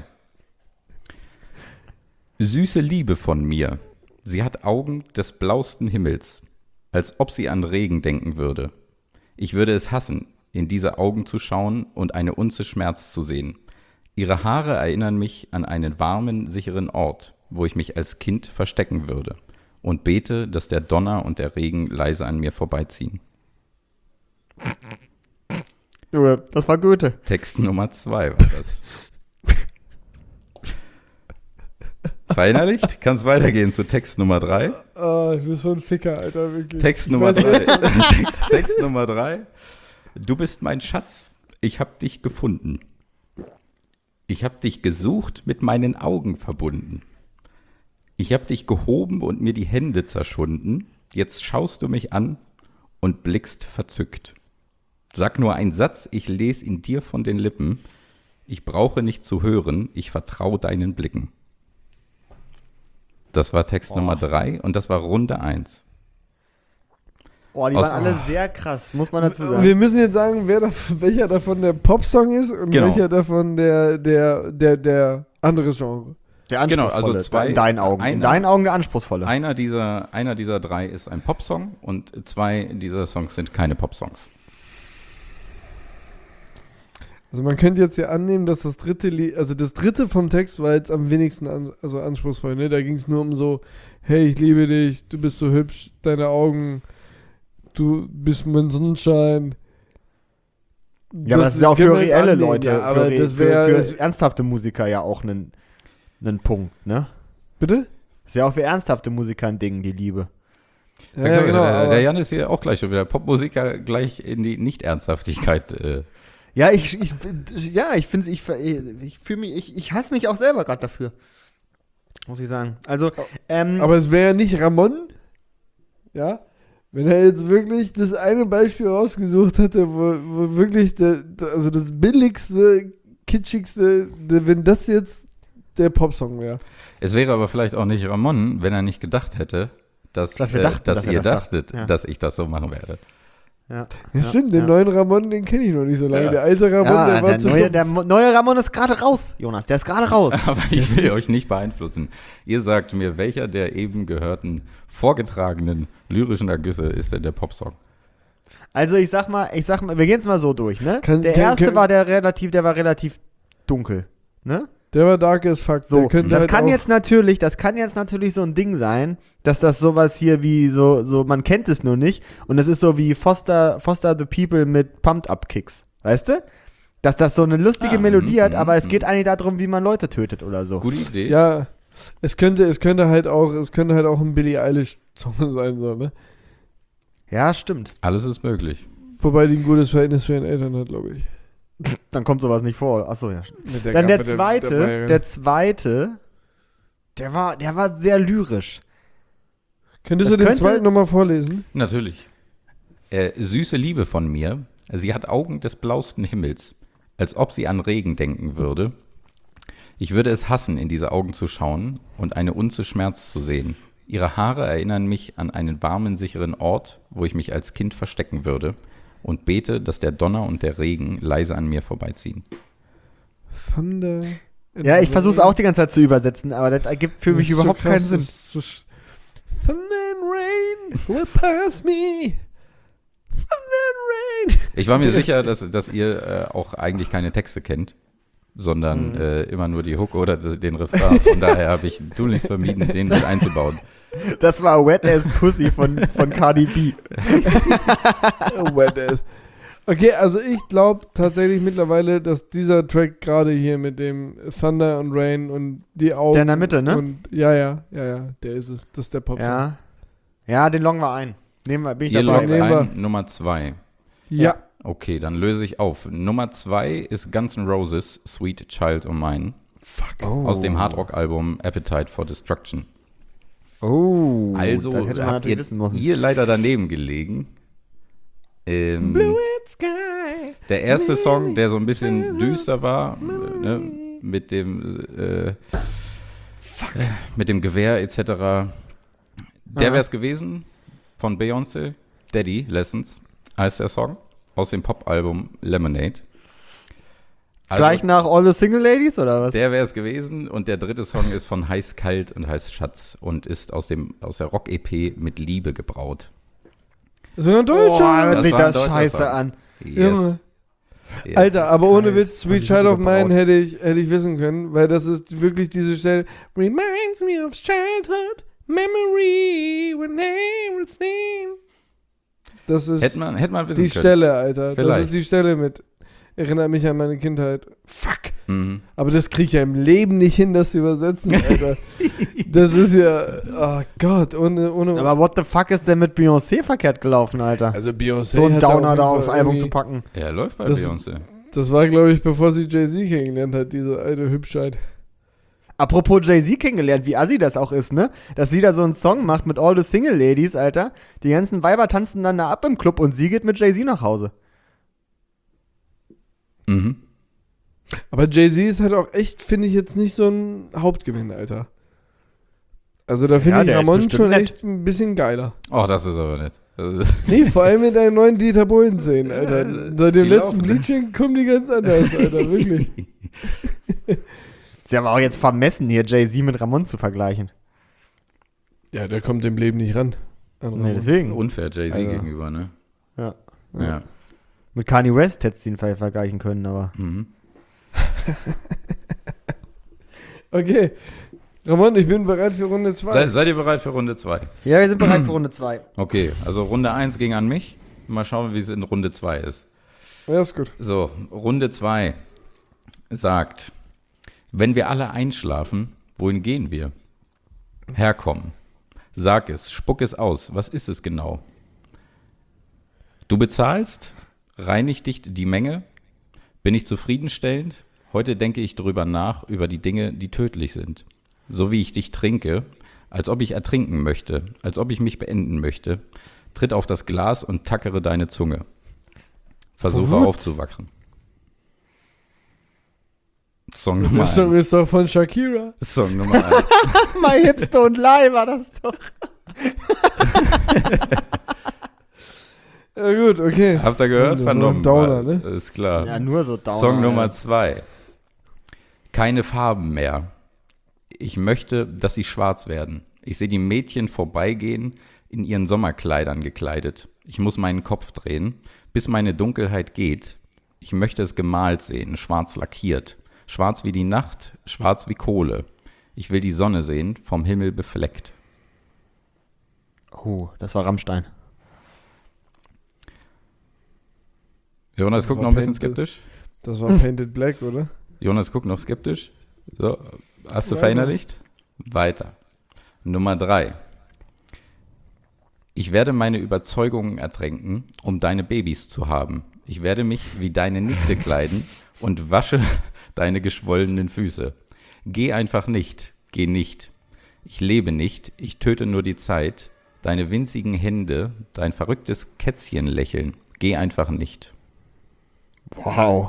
Süße Liebe von mir. Sie hat Augen des blausten Himmels, als ob sie an Regen denken würde. Ich würde es hassen, in diese Augen zu schauen und eine Unze Schmerz zu sehen. Ihre Haare erinnern mich an einen warmen, sicheren Ort, wo ich mich als Kind verstecken würde und bete, dass der Donner und der Regen leise an mir vorbeiziehen. Junge, das war Goethe. Text Nummer 2 war das. Verinnerlicht? Kann es weitergehen zu Text Nummer 3? Oh, ich bin so ein Ficker, Alter, wirklich. Text Ich Nummer weiß 3. jetzt Text Nummer 3. Du bist mein Schatz. Ich hab dich gefunden. Ich hab dich gesucht, mit meinen Augen verbunden. Ich hab dich gehoben und mir die Hände zerschunden. Jetzt schaust du mich an und blickst verzückt. Sag nur einen Satz, ich lese ihn dir von den Lippen. Ich brauche nicht zu hören, ich vertraue deinen Blicken. Das war Text Nummer 3 und das war Runde 1. Oh, die Aus- waren alle sehr krass, muss man dazu sagen. Wir müssen jetzt sagen, welcher davon der Popsong ist und Genau. welcher davon der andere Genre. Der anspruchsvolle, Genau, also zwei- in deinen Augen. In einer- deinen Augen der anspruchsvolle. Einer dieser 3 ist ein Popsong und 2 dieser Songs sind keine Popsongs. Also man könnte jetzt ja annehmen, dass das dritte Lied, also das dritte vom Text war jetzt am wenigsten anspruchsvoll, ne? Da ging es nur um so, hey, ich liebe dich, du bist so hübsch, deine Augen, du bist mein Sonnenschein. Ja, aber das ist ja auch für können wir jetzt reelle annehmen, Leute, ja, aber für, das für wäre, ernsthafte Musiker ja auch ein Punkt, ne? bitte? Ist ja auch für ernsthafte Musiker ein Ding, die Liebe. Ja, ja, genau, der aber Jan ist hier auch gleich schon wieder Popmusiker gleich in die Nicht-Ernsthaftigkeit. Ja, ich finde, ich fühle mich, ich hasse mich auch selber gerade dafür. Muss ich sagen. Also, aber es wäre ja nicht Ramon, ja, wenn er jetzt wirklich das eine Beispiel rausgesucht hätte, wo wirklich also das billigste, kitschigste, wenn das jetzt der Popsong wäre. Es wäre aber vielleicht auch nicht Ramon, wenn er nicht gedacht hätte, dass wir dachten, dass dass er ihr das dachte. dachtet, Ja. dass ich das so machen werde. ja. Ja, stimmt, den neuen Ramon, den kenne ich noch nicht so lange. Ja. Der alte Ramon, Ja, der war der zu neue Ramon ist gerade raus, Jonas. Der ist gerade raus. Aber ich will euch nicht beeinflussen. Ihr sagt mir, welcher der eben gehörten vorgetragenen lyrischen Ergüsse ist denn der Popsong? Also ich sag mal, wir gehen es mal so durch, ne? Kann- der kann- erste kann- war der war relativ dunkel, ne? Der war dark as fuck. So, Der könnte das halt kann auch, jetzt natürlich so ein Ding sein, dass das sowas hier wie so man kennt es nur nicht und es ist so wie Foster the People mit Pumped Up Kicks, weißt du? Dass das so eine lustige Melodie hat, aber es geht eigentlich darum, wie man Leute tötet oder so. Gute Idee. Ja, Es könnte halt auch ein Billie Eilish-Song sein, so, ne? Ja, stimmt. Alles ist möglich. Wobei die ein gutes Verhältnis zu ihren Eltern hat, glaube ich. Dann kommt sowas nicht vor. Achso, ja. Mit Dann der mit zweite, Bayerin. der war sehr lyrisch. Könntest das du den könnte- zweiten nochmal vorlesen? Natürlich. Süße Liebe von mir, sie hat Augen des blausten Himmels, als ob sie an Regen denken würde. Ich würde es hassen, in diese Augen zu schauen und eine Unze Schmerz zu sehen. Ihre Haare erinnern mich an einen warmen, sicheren Ort, wo ich mich als Kind verstecken würde und bete, dass der Donner und der Regen leise an mir vorbeiziehen. Thunder. Ja, ich versuche es auch die ganze Zeit zu übersetzen, aber das ergibt für mich Das ist so überhaupt krass, keinen Sinn. das ist so Thunder and rain will pass me. Thunder and rain. Ich war mir sicher, dass ihr auch eigentlich keine Texte kennt, sondern immer nur die Hook oder den Refrain. Von daher habe ich tunlichst vermieden, den mit einzubauen. Das war Wet Ass Pussy von Cardi B. Wet ass. Okay, also ich glaube tatsächlich mittlerweile, dass dieser Track gerade hier mit dem Thunder and Rain und die Augen. Der in der Mitte, ne? Und ja, der ist es. Das ist der Pop. Ja. Ja, den loggen wir ein. Bin ich Ihr dabei. loggt Nehmen wir. ein, Nummer 2. Ja. Okay, dann löse ich auf. Nummer 2 ist Guns N' Roses, Sweet Child O' Mine, Oh. aus dem Hardrock-Album Appetite for Destruction. Oh. Also das hätte man habt natürlich wissen müssen. ihr leider daneben gelegen. Der erste Song, der so ein bisschen düster war, ne, mit dem Gewehr etc., der wäre es gewesen, von Beyoncé, Daddy Lessons, heißt der Song, aus dem Pop-Album Lemonade. Also, Gleich nach All the Single Ladies, oder was? der wäre es gewesen und der dritte Song ist von Heiß Kalt und heißt Schatz und ist aus der Rock-EP mit Liebe gebraut. So ein Boah, Deutscher. hört Das sich war ein das deutscher scheiße Song. an. Junge. Yes. Alter, aber ohne Kalt. Witz, Sweet Und Child of Liebe Mine gebraut. hätte ich wissen können, weil das ist wirklich diese Stelle. Reminds me of childhood, memory, when everything. Das ist Hätte man wissen die können. Stelle, Alter. Das Vielleicht. ist die Stelle mit. Erinnert mich an meine Kindheit. Fuck. Mhm. Aber das krieg ich ja im Leben nicht hin, das zu übersetzen, Alter. Das ist ja. Oh Gott, ohne. Aber what the fuck ist denn mit Beyoncé verkehrt gelaufen, Alter? also Beyoncé. So ein hat Downer auf da jeden aufs Fall Album irgendwie- zu packen. Ja, läuft bei Das- Beyoncé. Das war, glaube ich, bevor sie Jay-Z kennengelernt hat, diese alte Hübschheit. Apropos Jay-Z kennengelernt, wie assi das auch ist, ne? Dass sie da so einen Song macht mit All the Single Ladies, Alter. Die ganzen Weiber tanzen dann da ab im Club und sie geht mit Jay-Z nach Hause. Mhm. Aber Jay-Z ist halt auch echt, finde ich, jetzt nicht so ein Hauptgewinn, Alter. Also da finde Ja, ich der ist Ramon bestimmt schon nett. echt ein bisschen geiler. Oh, das ist aber nett. Das ist Nee, vor allem mit deinen neuen Dieter Bohlen-Szenen, Alter. Seit dem die letzten laufen. Bleaching kommen die ganz anders, Alter, wirklich. Ist ja aber auch jetzt vermessen, hier Jay-Z mit Ramon zu vergleichen. Ja, der kommt dem Leben nicht ran. An Nee, Ramon. deswegen. unfair Jay-Z Also. gegenüber, ne? Ja. Ja. Mit Kanye West hättest du ihn vielleicht vergleichen können, aber. Mhm. Okay. Ramon, ich bin bereit für Runde 2. Seid ihr bereit für Runde 2? Ja, wir sind bereit für Runde 2. Okay, also Runde 1 ging an mich. Mal schauen, wie es in Runde 2 ist. Ja, ist gut. So, Runde 2 sagt, wenn wir alle einschlafen, wohin gehen wir? Herkommen. Sag es, spuck es aus. Was ist es genau? Du bezahlst? Reinigt dich die Menge? Bin ich zufriedenstellend? Heute denke ich drüber nach, über die Dinge, die tödlich sind. So wie ich dich trinke, als ob ich ertrinken möchte, als ob ich mich beenden möchte. Tritt auf das Glas und tackere deine Zunge. Versuche What? aufzuwachen. Song Nummer Der Song 1. ist doch von Shakira. Song Nummer 1. My Hips Don't Lie war das doch. Ja gut, okay. Habt ihr gehört? Das war ein Vernommen. Downer, ne? Ist klar. Ja, nur so Downer. Song Nummer Alter. 2. Keine Farben mehr. Ich möchte, dass sie schwarz werden. Ich sehe die Mädchen vorbeigehen, in ihren Sommerkleidern gekleidet. Ich muss meinen Kopf drehen, bis meine Dunkelheit geht. Ich möchte es gemalt sehen, schwarz lackiert. Schwarz wie die Nacht, schwarz wie Kohle. Ich will die Sonne sehen, vom Himmel befleckt. Oh, das war Rammstein. Jonas guckt war noch ein bisschen Painted. skeptisch. Das war Painted Black, oder? Jonas guckt noch skeptisch. So, hast du Weiter. verinnerlicht? Weiter. Nummer 3. Ich werde meine Überzeugungen ertränken, um deine Babys zu haben. Ich werde mich wie deine Nichte kleiden und wasche deine geschwollenen Füße. Geh einfach nicht, geh nicht. Ich lebe nicht, ich töte nur die Zeit. Deine winzigen Hände, dein verrücktes Kätzchenlächeln. Geh einfach nicht. Wow.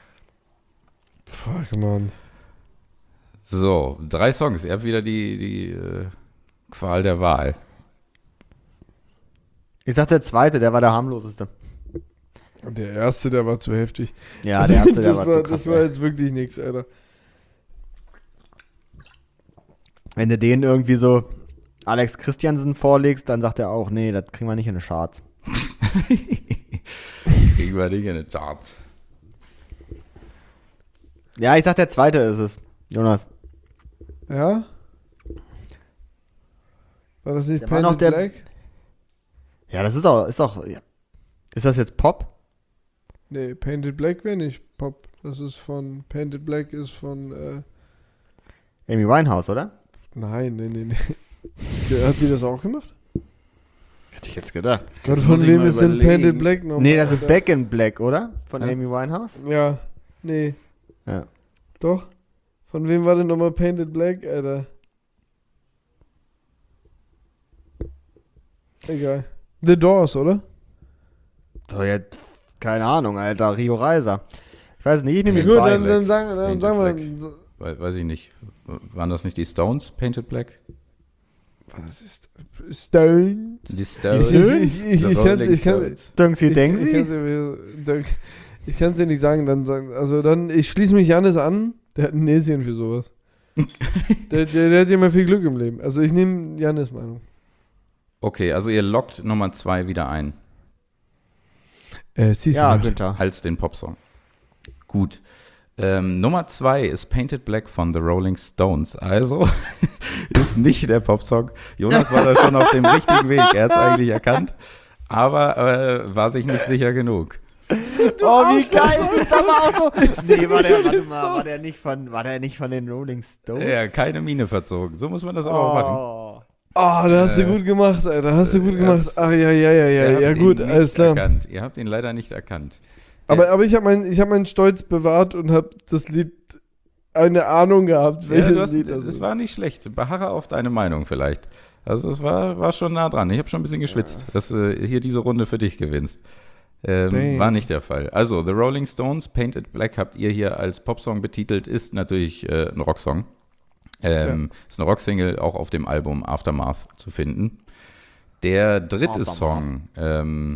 Fuck, Mann. So, 3 Songs. Ihr habt wieder die Qual der Wahl. Ich sag der zweite, der war der harmloseste. Und der erste, der war zu heftig. Ja, der erste, der das war zu krass. Das war jetzt wirklich nichts, Alter. Wenn du den irgendwie so Alex Christiansen vorlegst, dann sagt er auch, nee, das kriegen wir nicht in die Charts. Kriegen wir nicht in die Charts. Ja, ich sag, der zweite ist es. Jonas. Ja? War das nicht Der war noch Painted der- Black? Ja, das ist auch, ja. Ist das jetzt Pop? Nee, Painted Black wäre nicht Pop. Das ist von, Painted Black ist von, Amy Winehouse, oder? nein. Hat die das auch gemacht? Hätte ich jetzt gedacht. Gott, muss von ich wem mal ist denn überlegen. Painted Black nochmal? Nee, das ist Alter? Back in Black, oder? Von Ja. Amy Winehouse? Ja, nee. Ja. Doch. Von wem war denn nochmal Painted Black, Alter? Egal. The Doors, oder? So, jetzt, keine Ahnung, Alter. Rio Reiser. Ich weiß nicht, ich nehme die Gut, Gut, zwei. dann sagen Painted wir. Weiß ich nicht. Waren das nicht die Stones, Painted Black? Was ist Stone? Die Dungsy Dengsy? Ich kann es dir nicht sagen, ich schließe mich Janis an, der hat ein Näschen für sowas. der hat ja mal viel Glück im Leben. Also ich nehme Janis Meinung. Okay, also ihr lockt Nummer 2 wieder ein. Ja, Günther. Als den Popsong. Gut. Nummer 2 ist Painted Black von The Rolling Stones. Also ist nicht der Popsong. Jonas war da schon auf dem richtigen Weg. Er hat es eigentlich erkannt, aber war sich nicht sicher genug. Oh, wie geil. Ist aber auch so. Nee, war der nicht von den Rolling Stones? Ja, keine Miene verzogen. So muss man das aber auch machen. Oh. Oh, da hast du gut gemacht, Alter. Hast du gut gemacht. Ach, ja, Ihr habt gut, ihn alles nicht klar. erkannt. Ihr habt ihn leider nicht erkannt. Aber ich habe meinen Stolz bewahrt und habe das Lied eine Ahnung gehabt, welches Lied das Das ist. war nicht schlecht. Beharre auf deine Meinung vielleicht. Also es war schon nah dran. Ich habe schon ein bisschen geschwitzt, dass du hier diese Runde für dich gewinnst. War nicht der Fall. Also The Rolling Stones, Painted Black habt ihr hier als Popsong betitelt, ist natürlich ein Rocksong. Ist eine Rocksingle, auch auf dem Album Aftermath zu finden. Der dritte Aftermath. Song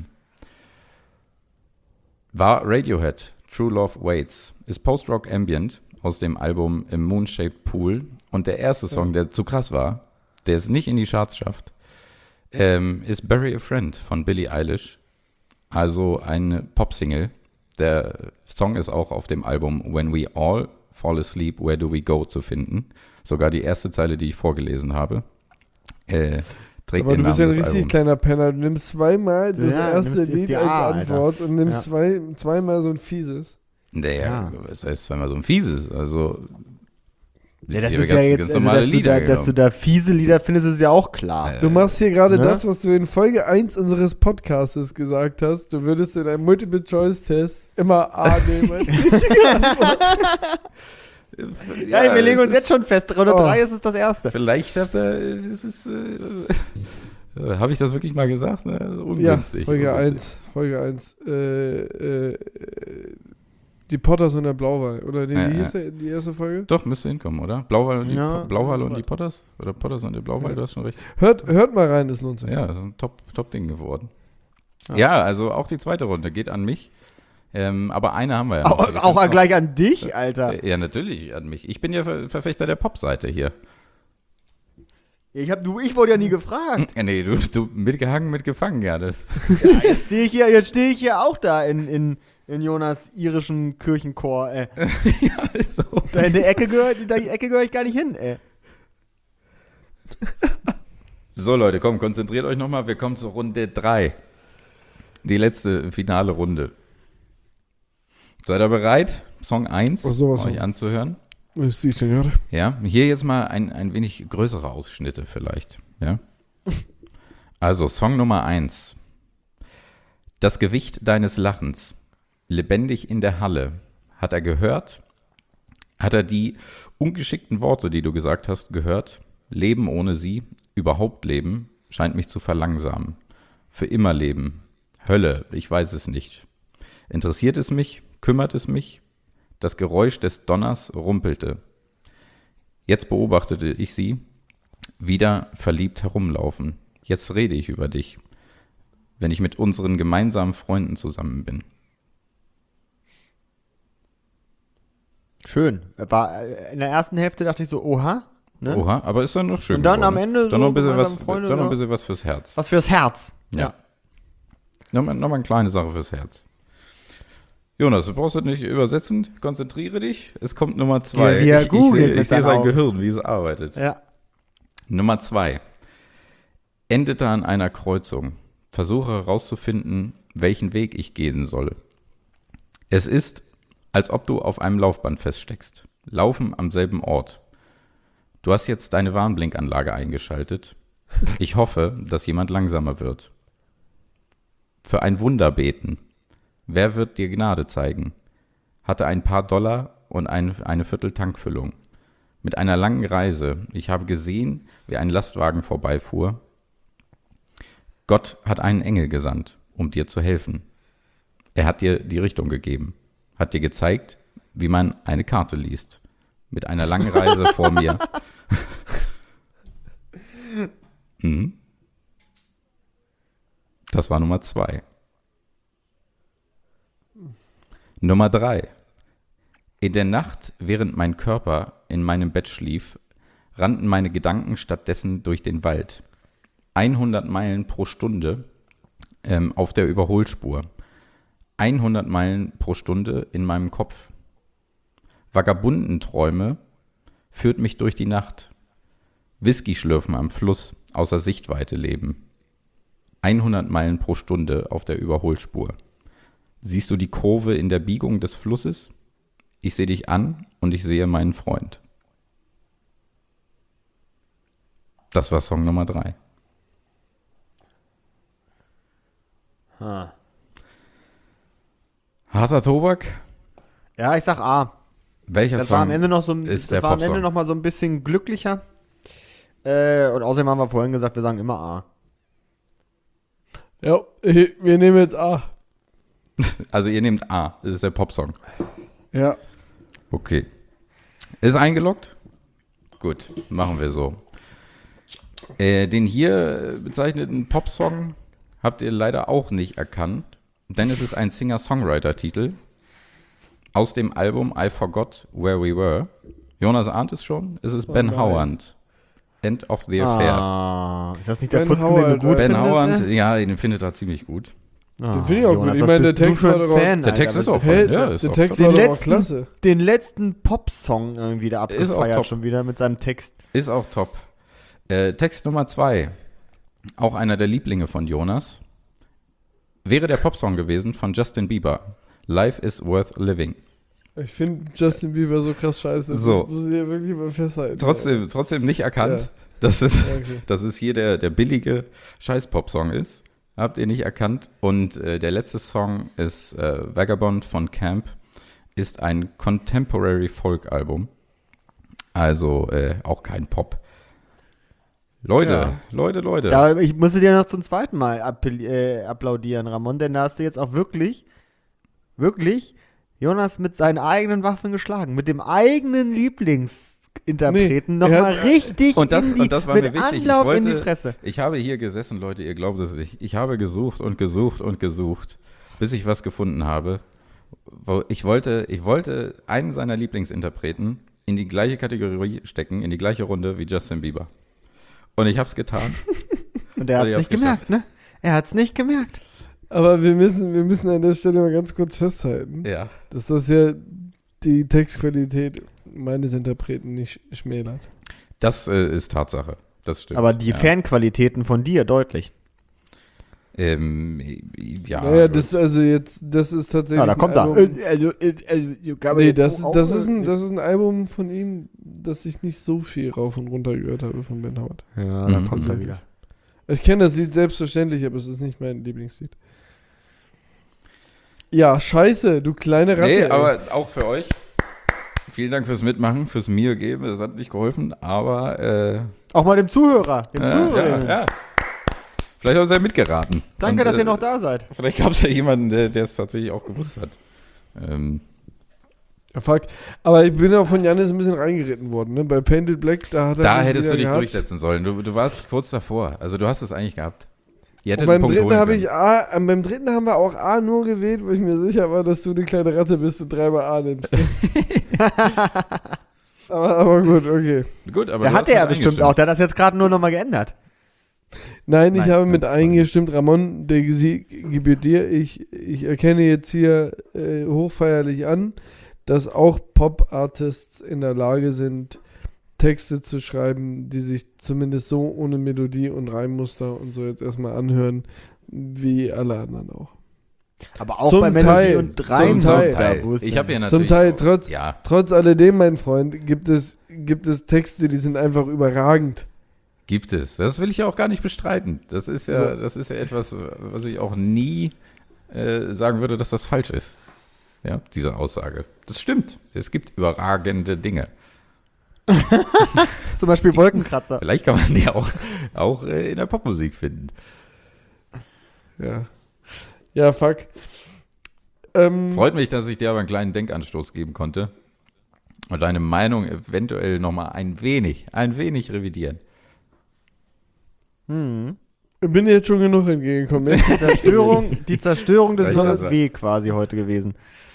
war Radiohead, True Love Waits, ist Post-Rock Ambient aus dem Album Im Moon-Shaped Pool. Und der erste Song, der zu krass war, der es nicht in die Charts schafft, ist Bury a Friend von Billie Eilish. Also eine Pop-Single. Der Song ist auch auf dem Album When We All Fall Asleep, Where Do We Go zu finden. Sogar die erste Zeile, die ich vorgelesen habe, trägt Aber den du bist Namen ja ein des richtig Albums. kleiner Penner. Du nimmst zweimal das Ja, erste nimmst Lied SDA, als Antwort und nimmst zweimal so ein fieses. Naja, das heißt, wenn man so ein fieses, also Ja, das ich habe ist ja jetzt, ganz also, normale dass, du Lieder da, dass du da fiese Lieder findest, ist ja auch klar. Du machst hier gerade Ne? das, was du in Folge 1 unseres Podcastes gesagt hast. Du würdest in einem Multiple-Choice-Test immer A nehmen als richtige Antwort. Ja, wir legen es uns jetzt schon fest. Runde 3 ist es das erste. Vielleicht habe ich das wirklich mal gesagt? Ne? Ja, Ungünstig. Folge ungünstig. 1. Folge 1. Die Potters und der Blauwal. Oder Ja, wie hieß die erste Folge? Doch, müsste hinkommen, oder? Blauwal und die, Ja. Blauwal und die Potters? Oder Potters und die Blauwal, du hast schon recht. Hört mal rein, das lohnt sich. Ja, so ein Top-Ding geworden. Ja, also auch die zweite Runde geht an mich. Aber eine haben wir ja noch. Auch gleich an dich, Alter. Ja, natürlich an mich. Ich bin ja Verfechter der Pop-Seite hier. Ich wurde ja nie gefragt. Nee, du mitgehangen, mitgefangen, ja. Das. Ja, jetzt stehe ich hier auch da in Jonas irischen Kirchenchor, ey. Ja, ist so. Da in die Ecke gehöre ich gar nicht hin, ey. So, Leute, komm, konzentriert euch nochmal. Wir kommen zur Runde 3. Die letzte finale Runde. Seid ihr bereit? Song 1 Oh, sowas euch von. anzuhören. Sie, Senor. Ja, hier jetzt mal ein wenig größere Ausschnitte vielleicht. Ja. Also, Song Nummer 1. Das Gewicht deines Lachens, lebendig in der Halle. Hat er gehört? Hat er die ungeschickten Worte, die du gesagt hast, gehört? Leben ohne sie, überhaupt leben, scheint mich zu verlangsamen. Für immer leben. Hölle, ich weiß es nicht. Interessiert es mich? Kümmert es mich? Das Geräusch des Donners rumpelte. Jetzt beobachtete ich sie, wieder verliebt herumlaufen. Jetzt rede ich über dich, wenn ich mit unseren gemeinsamen Freunden zusammen bin. Schön. In der ersten Hälfte dachte ich so, oha. Ne? Oha, aber ist dann noch schön Und dann geworden. am Ende dann so noch ein bisschen gemeinsam was, Freunde, dann noch ein ja. bisschen was fürs Herz. Was fürs Herz. Ja. Nochmal eine kleine Sache fürs Herz. Jonas, du brauchst das nicht übersetzen. Konzentriere dich. Es kommt Nummer 2. Wie er Ich googelt mit sehe seinen sein Augen. Gehirn, wie es arbeitet. Ja. Nummer 2. Endete an einer Kreuzung. Versuche herauszufinden, welchen Weg ich gehen soll. Es ist, als ob du auf einem Laufband feststeckst. Laufen am selben Ort. Du hast jetzt deine Warnblinkanlage eingeschaltet. Ich hoffe, dass jemand langsamer wird. Für ein Wunder beten. Wer wird dir Gnade zeigen? Hatte ein paar Dollar und eine Viertel-Tankfüllung. Mit einer langen Reise. Ich habe gesehen, wie ein Lastwagen vorbeifuhr. Gott hat einen Engel gesandt, um dir zu helfen. Er hat dir die Richtung gegeben. Hat dir gezeigt, wie man eine Karte liest. Mit einer langen Reise vor mir. Mhm. Das war Nummer 2. Nummer 3. In der Nacht, während mein Körper in meinem Bett schlief, rannten meine Gedanken stattdessen durch den Wald. 100 Meilen pro Stunde auf der Überholspur. 100 Meilen pro Stunde in meinem Kopf. Vagabundenträume führt mich durch die Nacht. Whisky schlürfen am Fluss, außer Sichtweite leben. 100 Meilen pro Stunde auf der Überholspur. Siehst du die Kurve in der Biegung des Flusses? Ich sehe dich an und ich sehe meinen Freund. Das war Song Nummer 3. Harter Tobak? Ja, ich sag A. Welcher Das Song war am Ende noch so ist das der war am Popsong? Ende noch mal so ein bisschen glücklicher. Und außerdem haben wir vorhin gesagt, wir sagen immer A. Ja, wir nehmen jetzt A. Also ihr nehmt A, das ist der Popsong. Ja. Okay. Ist eingeloggt? Gut, machen wir so. Den hier bezeichneten Popsong habt ihr leider auch nicht erkannt, denn es ist ein Singer-Songwriter-Titel aus dem Album I Forgot Where We Were. Jonas ahnt es schon, es ist Ben nein. Howard. End of the Affair. Ah, ist das nicht der Ben Futzken, den du Howard, gut Ben findest? Howard, ja, den findet er ziemlich gut. Ah, Den finde ich auch Jonas, gut. Ich was meine, der bist du Text für war ein doch auch- Fan, Der Alter? Text ist auch Hä? ja, ist Der auch Text top. war Den doch auch letzten- klasse. Den letzten Pop-Song irgendwie da Ist auch abgefeiert top. schon wieder mit seinem Text. Ist auch top. Text Nummer 2, auch einer der Lieblinge von Jonas, wäre der Popsong gewesen von Justin Bieber. Life is worth living. Ich finde Justin Bieber so krass scheiße. So. Das muss ich ja wirklich mal festhalten. Trotzdem nicht erkannt, Ja. dass es Ja, okay. dass es hier der billige Scheiß-Pop-Song ist. Habt ihr nicht erkannt. Und der letzte Song ist Vagabond von Camp. Ist ein Contemporary Folk-Album. Also auch kein Pop. Leute. Da, ich musste dir noch zum zweiten Mal applaudieren, Ramon, denn da hast du jetzt auch wirklich Jonas mit seinen eigenen Waffen geschlagen. Mit dem eigenen Lieblingsinterpreten Nee, er nochmal hat- richtig Und das war mit mir wichtig. Anlauf in die Fresse. Ich habe hier gesessen, Leute, ihr glaubt es nicht. Ich habe gesucht und gesucht und gesucht, bis ich was gefunden habe. Ich wollte einen seiner Lieblingsinterpreten in die gleiche Kategorie stecken, in die gleiche Runde wie Justin Bieber. Und ich habe es getan. Und er hat ich es hab's nicht gemerkt, ne? Er hat es nicht gemerkt. Aber wir müssen an der Stelle mal ganz kurz festhalten, Ja. dass das ja die Textqualität meines Interpreten nicht schmälert. Das ist Tatsache. Das stimmt. Aber die ja. Fanqualitäten von dir deutlich. Ja. Naja, das ist tatsächlich. da kommt ein er. Album, nee, das ist ein Album von ihm, das ich nicht so viel rauf und runter gehört habe von Ben Howard. Ja, da kommt er wieder. Ich kenne das Lied selbstverständlich, aber es ist nicht mein Lieblingslied. Ja, scheiße, du kleine Ratte. Nee, ey. aber auch für euch. Vielen Dank fürs Mitmachen, fürs mir geben. Das hat nicht geholfen, aber Auch mal dem Zuhörer, dem Zuhörerinnen. ja. Vielleicht haben sie ja mitgeraten. Danke, Und, dass ihr noch da seid. Vielleicht gab es ja jemanden, der es tatsächlich auch gewusst hat. Ja, fuck. Aber ich bin auch von Jannis ein bisschen reingeritten worden, ne? Bei Painted Black, da hat er. Da mich hättest wieder du dich gehabt. durchsetzen sollen. Du warst kurz davor. Also du hast es eigentlich gehabt. Ihr Und hättet beim einen Punkt dritten holen habe können. beim dritten haben wir auch A nur gewählt, weil ich mir sicher war, dass du eine kleine Ratte bist und dreimal A nimmst. Ne? aber gut, okay. Gut, aber Der du hatte hast ja mit bestimmt eingestimmt. auch. Der hat das jetzt gerade nur nochmal geändert. Nein, ich Nein, habe mit nein. eingestimmt, Ramon, der Sieg gebührt dir. Ich erkenne jetzt hier hochfeierlich an, dass auch Pop-Artists in der Lage sind, Texte zu schreiben, die sich zumindest so ohne Melodie und Reimmuster und so jetzt erstmal anhören, wie alle anderen auch. Aber auch Zum bei Melodie Teil, und zum Reimmuster. Teil. wo ist Ich denn- habe hier natürlich Zum Teil, auch, ja, trotz alledem, mein Freund, gibt es Texte, die sind einfach überragend. gibt es. Das will ich ja auch gar nicht bestreiten. Das ist ja etwas, was ich auch nie sagen würde, dass das falsch ist. Ja, diese Aussage. Das stimmt. Es gibt überragende Dinge. Zum Beispiel Wolkenkratzer. Vielleicht kann man die auch in der Popmusik finden. Ja. Ja, fuck. Freut mich, dass ich dir aber einen kleinen Denkanstoß geben konnte und deine Meinung eventuell nochmal ein wenig revidieren. Bin dir jetzt schon genug entgegengekommen. Die Zerstörung des Reicht Sonnes das? W quasi heute gewesen.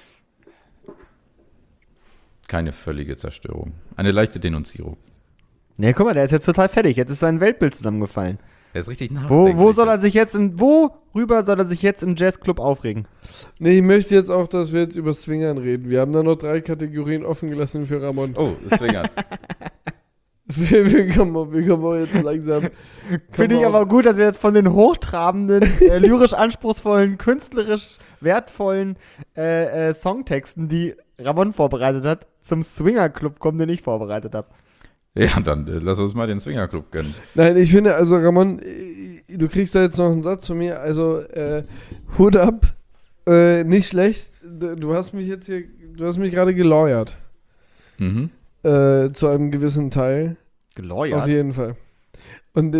Keine völlige Zerstörung. Eine leichte Denunzierung. Ne, guck mal, der ist jetzt total fertig. Jetzt ist sein Weltbild zusammengefallen. Er ist richtig nachdenklich. Worüber soll er sich jetzt im Jazzclub aufregen? Nee, ich möchte jetzt auch, dass wir jetzt über Swingern reden. Wir haben da noch 3 Kategorien offen gelassen für Ramon. Oh, Swingern. Wir kommen auch jetzt langsam. Finde ich aber gut, dass wir jetzt von den hochtrabenden, lyrisch anspruchsvollen, künstlerisch wertvollen Songtexten, die Ramon vorbereitet hat, zum Swingerclub kommen, den ich vorbereitet habe. Ja, dann lass uns mal den Swingerclub gönnen. Nein, ich finde, also Ramon, du kriegst da jetzt noch einen Satz von mir. Also, Hut ab. Nicht schlecht. Du hast mich gerade gelawyer. Mhm. Zu einem gewissen Teil. Geläuert. Auf jeden Fall. Und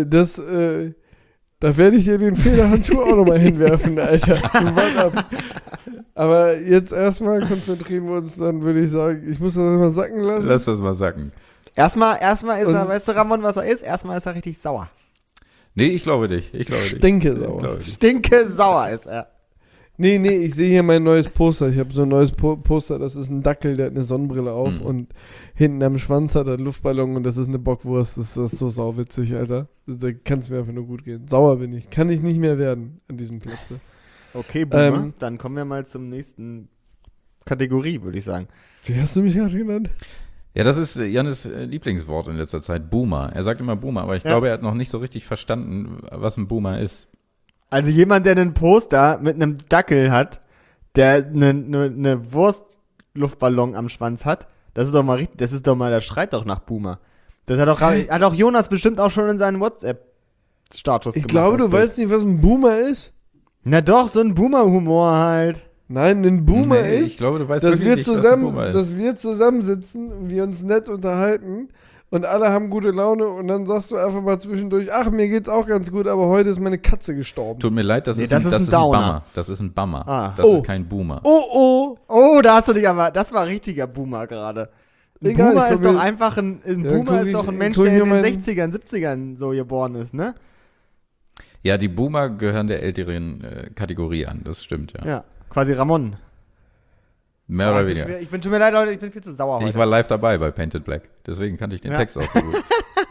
da werde ich dir den Federhandschuh auch nochmal hinwerfen, Alter. Wart ab. Aber jetzt erstmal konzentrieren wir uns, dann würde ich sagen, ich muss das mal sacken lassen. Lass das mal sacken. Erstmal ist er, Und- weißt du, Ramon, was er ist? Erstmal ist er richtig sauer. Nee, ich glaube dich. Stinke sauer. Ich glaube dich. Stinke sauer ist er. Nee, ich sehe hier mein neues Poster. Ich habe so ein neues Poster, das ist ein Dackel, der hat eine Sonnenbrille auf und hinten am Schwanz hat er einen Luftballon und das ist eine Bockwurst. Das ist so sauwitzig, Alter. Da kann es mir einfach nur gut gehen. Sauer bin ich. Kann ich nicht mehr werden an diesem Platze. Okay, Boomer, dann kommen wir mal zum nächsten Kategorie, würde ich sagen. Wie hast du mich gerade genannt? Ja, das ist Jannis Lieblingswort in letzter Zeit. Boomer. Er sagt immer Boomer, aber ich glaube, er hat noch nicht so richtig verstanden, was ein Boomer ist. Also jemand, der einen Poster mit einem Dackel hat, der eine Wurstluftballon am Schwanz hat, das ist doch mal richtig, das schreit doch nach Boomer. Das hat auch Jonas bestimmt auch schon in seinen WhatsApp-Status Ich gemacht. glaube, das du Bild. weißt nicht, was ein Boomer ist. Na doch, so ein Boomer-Humor halt. Nein, ein Boomer Nee, ist, ich glaube, du weißt dass wirklich wir, nicht, was ein Boomer ist. dass wir zusammensitzen und wir uns nett unterhalten und alle haben gute Laune und dann sagst du einfach mal zwischendurch, ach, mir geht's auch ganz gut, aber heute ist meine Katze gestorben. Tut mir leid, das Nee, ist das ist ein Downer. Bummer. Das ist ein Bummer. Ah. Das Oh. ist kein Boomer. Oh, Oh, da hast du dich aber, das war richtiger Boomer gerade. Ein Egal, Boomer ich ist guck doch mir- einfach ein Ja, Boomer guck ist ich- doch ein Mensch, guck der ich in mir den mein- 60ern, 70ern so geboren ist, ne? Ja, die Boomer gehören der älteren Kategorie an. Das stimmt, ja. Ja, quasi Ramon. Mehr oder ich weniger. tut mir leid, Leute, ich bin viel zu sauer heute. Ich war live dabei bei Painted Black. Deswegen kannte ich den Ja. Text auch so gut.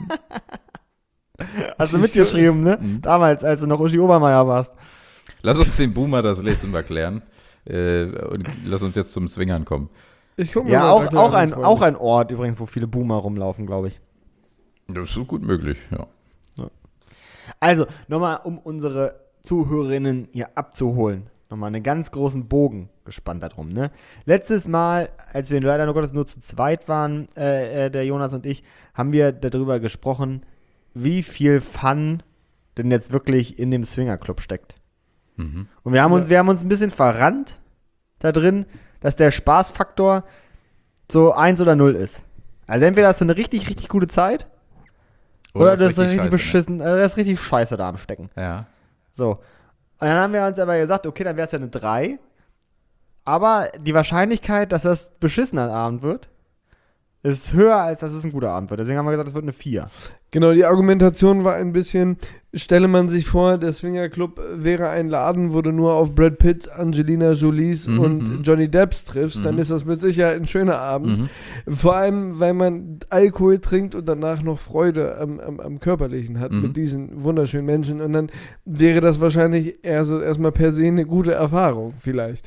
Hast du mitgeschrieben, ne? Mhm. Damals, als du noch Uschi Obermeier warst. Lass uns den Boomer das nächste Mal klären. Und lass uns jetzt zum Swingern kommen. Ich guck mir Ja, mal auch, Dackel auch, an, ein, Freunde. auch ein Ort übrigens, wo viele Boomer rumlaufen, glaube ich. Das ist so gut möglich, ja. Also, nochmal, um unsere Zuhörerinnen hier abzuholen, nochmal einen ganz großen Bogen gespannt darum, ne? Letztes Mal, als wir leider nur zu zweit waren, der Jonas und ich, haben wir darüber gesprochen, wie viel Fun denn jetzt wirklich in dem Swingerclub steckt. Mhm. Und wir haben uns ein bisschen verrannt da drin, dass der Spaßfaktor so 1 oder 0 ist. Also entweder hast du eine richtig, richtig gute Zeit oder das ist richtig scheiße, beschissen, das ist richtig scheiße da am Stecken. Ne? Ja. So. Und dann haben wir uns aber gesagt, okay, dann wäre es ja eine 3. Aber die Wahrscheinlichkeit, dass das beschissener Abend wird, ist höher, als dass es ein guter Abend wird. Deswegen haben wir gesagt, es wird eine 4. Genau, die Argumentation war ein bisschen, stelle man sich vor, der Swingerclub wäre ein Laden, wo du nur auf Brad Pitt, Angelina Jolies und Johnny Depps triffst, dann ist das mit Sicherheit ein schöner Abend. Vor allem, weil man Alkohol trinkt und danach noch Freude am Körperlichen hat mit diesen wunderschönen Menschen. Und dann wäre das wahrscheinlich erstmal per se eine gute Erfahrung vielleicht.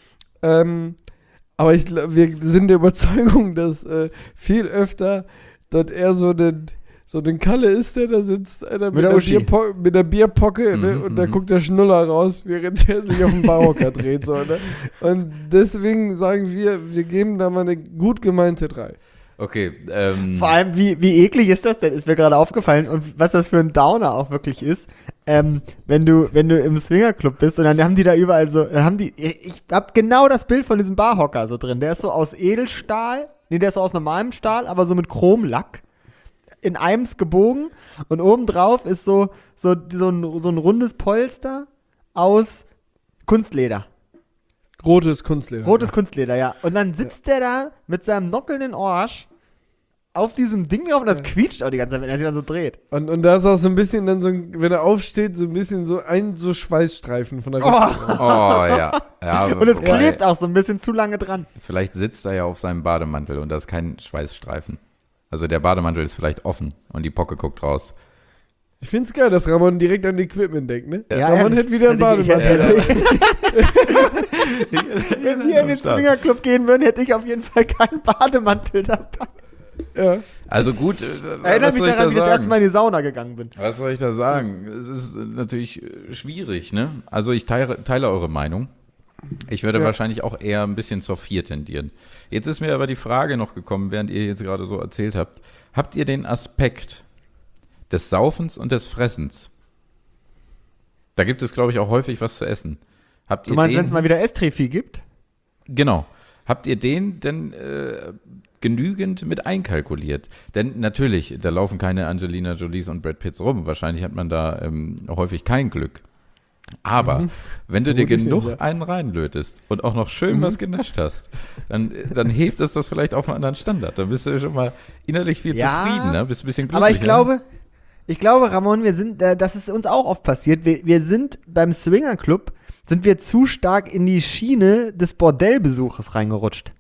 Aber wir sind der Überzeugung, dass viel öfter dort eher so den Kalle ist, der da sitzt, Alter, mit der Bierpocke, ne? Und da guckt der Schnuller raus, während er sich auf den Barhocker dreht. So, ne? Und deswegen sagen wir geben da mal eine gut gemeinte 3. Okay. Vor allem, wie eklig ist das denn? Ist mir gerade aufgefallen. Und was das für ein Downer auch wirklich ist, wenn du im Swingerclub bist und dann haben die da überall so, ich hab genau das Bild von diesem Barhocker so drin. Der ist so aus Edelstahl, der ist so aus normalem Stahl, aber so mit Chromlack. In Eims gebogen und obendrauf ist so ein rundes Polster aus Kunstleder. Rotes Kunstleder. Ja. Und dann sitzt der da mit seinem nockelnden Arsch auf diesem Ding drauf und das quietscht auch die ganze Zeit, wenn er sich dann so dreht. Und da ist auch so ein bisschen dann so, wenn er aufsteht, so ein bisschen so Schweißstreifen von der Kopf. Oh, ja. Und es klebt auch so ein bisschen zu lange dran. Vielleicht sitzt er ja auf seinem Bademantel und da ist kein Schweißstreifen. Also der Bademantel ist vielleicht offen und die Pocke guckt raus. Ich find's geil, dass Ramon direkt an Equipment denkt, ne? Ja, Ramon hätte wieder einen Bademantel. Wenn wir in den Swingerclub gehen würden, hätte ich auf jeden Fall keinen Bademantel dabei. Ja. Also gut, Erinnere mich daran, wie ich das erste Mal in die Sauna gegangen bin. Was soll ich da sagen? Es ist natürlich schwierig, ne? Also ich teile eure Meinung. Ich würde wahrscheinlich auch eher ein bisschen zur 4 tendieren. Jetzt ist mir aber die Frage noch gekommen, während ihr jetzt gerade so erzählt habt. Habt ihr den Aspekt des Saufens und des Fressens? Da gibt es, glaube ich, auch häufig was zu essen. Du meinst, wenn es mal wieder Estrefie gibt? Genau. Habt ihr den denn genügend mit einkalkuliert? Denn natürlich, da laufen keine Angelina Jolies und Brad Pitts rum. Wahrscheinlich hat man da häufig kein Glück. Aber wenn du dir genug einen reinlötest und auch noch schön was genascht hast, dann hebt es das vielleicht auf einen anderen Standard. Dann bist du schon mal innerlich viel zufriedener, bist ein bisschen glücklicher. Aber ich glaube, Ramon, das ist uns auch oft passiert. Wir sind beim Swingerclub, sind wir zu stark in die Schiene des Bordellbesuches reingerutscht.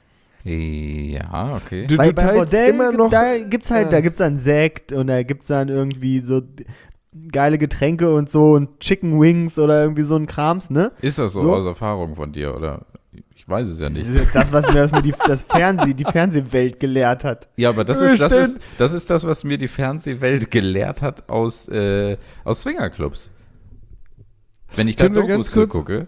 Ja, okay. Weil beim Bordell, immer noch, da gibt's dann Sekt und da gibt's dann irgendwie so geile Getränke und so und Chicken Wings oder irgendwie so ein Krams, ne? Ist das so aus Erfahrung von dir, oder? Ich weiß es ja nicht. Das ist jetzt das, was mir die Fernsehwelt gelehrt hat. Ja, aber das ist das, was mir die Fernsehwelt gelehrt hat aus Swingerclubs. Wenn ich da Dokus gucke,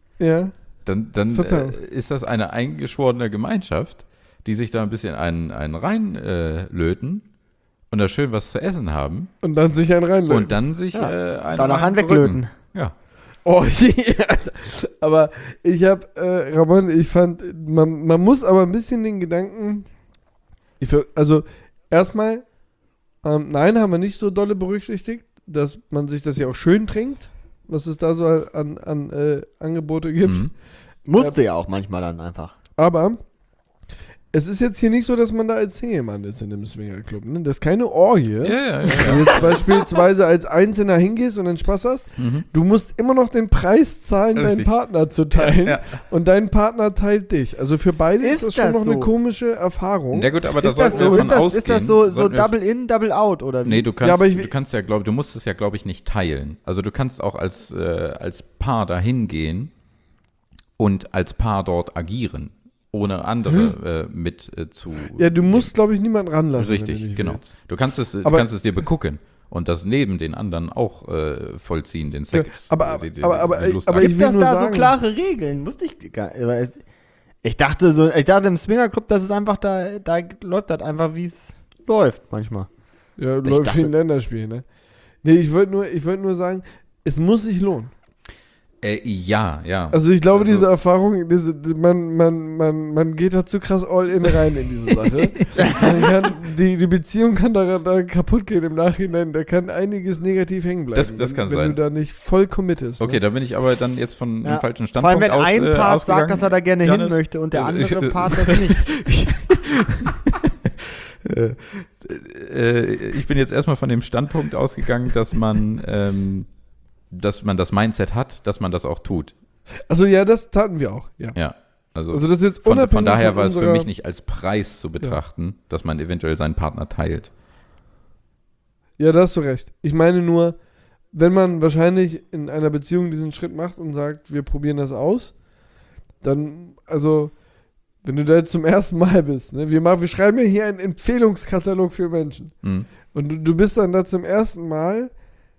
dann ist das eine eingeschworene Gemeinschaft, die sich da ein bisschen einen reinlöten und da schön was zu essen haben. Und dann sich einen reinlöten. Und dann sich einen danach einen weglöten. Ja. Oh, yeah. Aber ich habe, Ramon, ich fand, man muss aber ein bisschen den Gedanken, also erstmal, nein, haben wir nicht so dolle berücksichtigt, dass man sich das ja auch schön trinkt, was es da so an Angebote gibt. Musste ja auch manchmal dann einfach. Aber es ist jetzt hier nicht so, dass man da als Single-Mann ist in dem Swingerclub. Ne? Das ist keine Orgie. Ja. Wenn du jetzt beispielsweise als Einzelner hingehst und dann Spaß hast, du musst immer noch den Preis zahlen, deinen Partner zu teilen. Ja. Und dein Partner teilt dich. Also für beide ist das schon noch eine komische Erfahrung. Ja gut, aber Ist das so Double in, Double out, oder wie? Nee, du musst es ja, glaube ich, nicht teilen. Also du kannst auch als Paar dahin gehen und als Paar dort agieren. Ohne andere zu. Ja, du musst, glaube ich, niemanden ranlassen. Richtig, genau. Willst. Du kannst es dir begucken und das neben den anderen auch vollziehen, den Sex. aber die Lust aber an- ich Gibt will das nur da so sagen- klare Regeln? Wusste ich gar nicht. Ich dachte im Swingerclub, das ist einfach da läuft das einfach, wie es läuft manchmal. Ja, Ich läuft wie dachte- ein Länderspiel, ne? Nee, ich wollte nur sagen, es muss sich lohnen. ja. Also ich glaube, Also- diese Erfahrung, man geht da zu krass all in rein in diese Sache. Die Beziehung kann da kaputt gehen im Nachhinein. Da kann einiges negativ hängen bleiben. Das kann wenn sein. du da nicht voll committest. Okay, Ne? da bin ich aber dann jetzt von einem falschen Vor allem, Standpunkt wenn ein Part ausgegangen. sagt, dass er da gerne Janis, hin möchte und der andere ich- Part das nicht. Ich bin jetzt erstmal von dem Standpunkt ausgegangen, dass man das Mindset hat, dass man das auch tut. Also ja, das taten wir auch. Ja. Ja. Also Also das ist jetzt von unabhängig daher von war es für unserer- mich nicht als Preis zu betrachten, dass man eventuell seinen Partner teilt. Ja, da hast du recht. Ich meine nur, wenn man wahrscheinlich in einer Beziehung diesen Schritt macht und sagt, wir probieren das aus, dann, also, wenn du da jetzt zum ersten Mal bist, ne, wir schreiben ja hier einen Empfehlungskatalog für Menschen. Mhm. Und du bist dann da zum ersten Mal,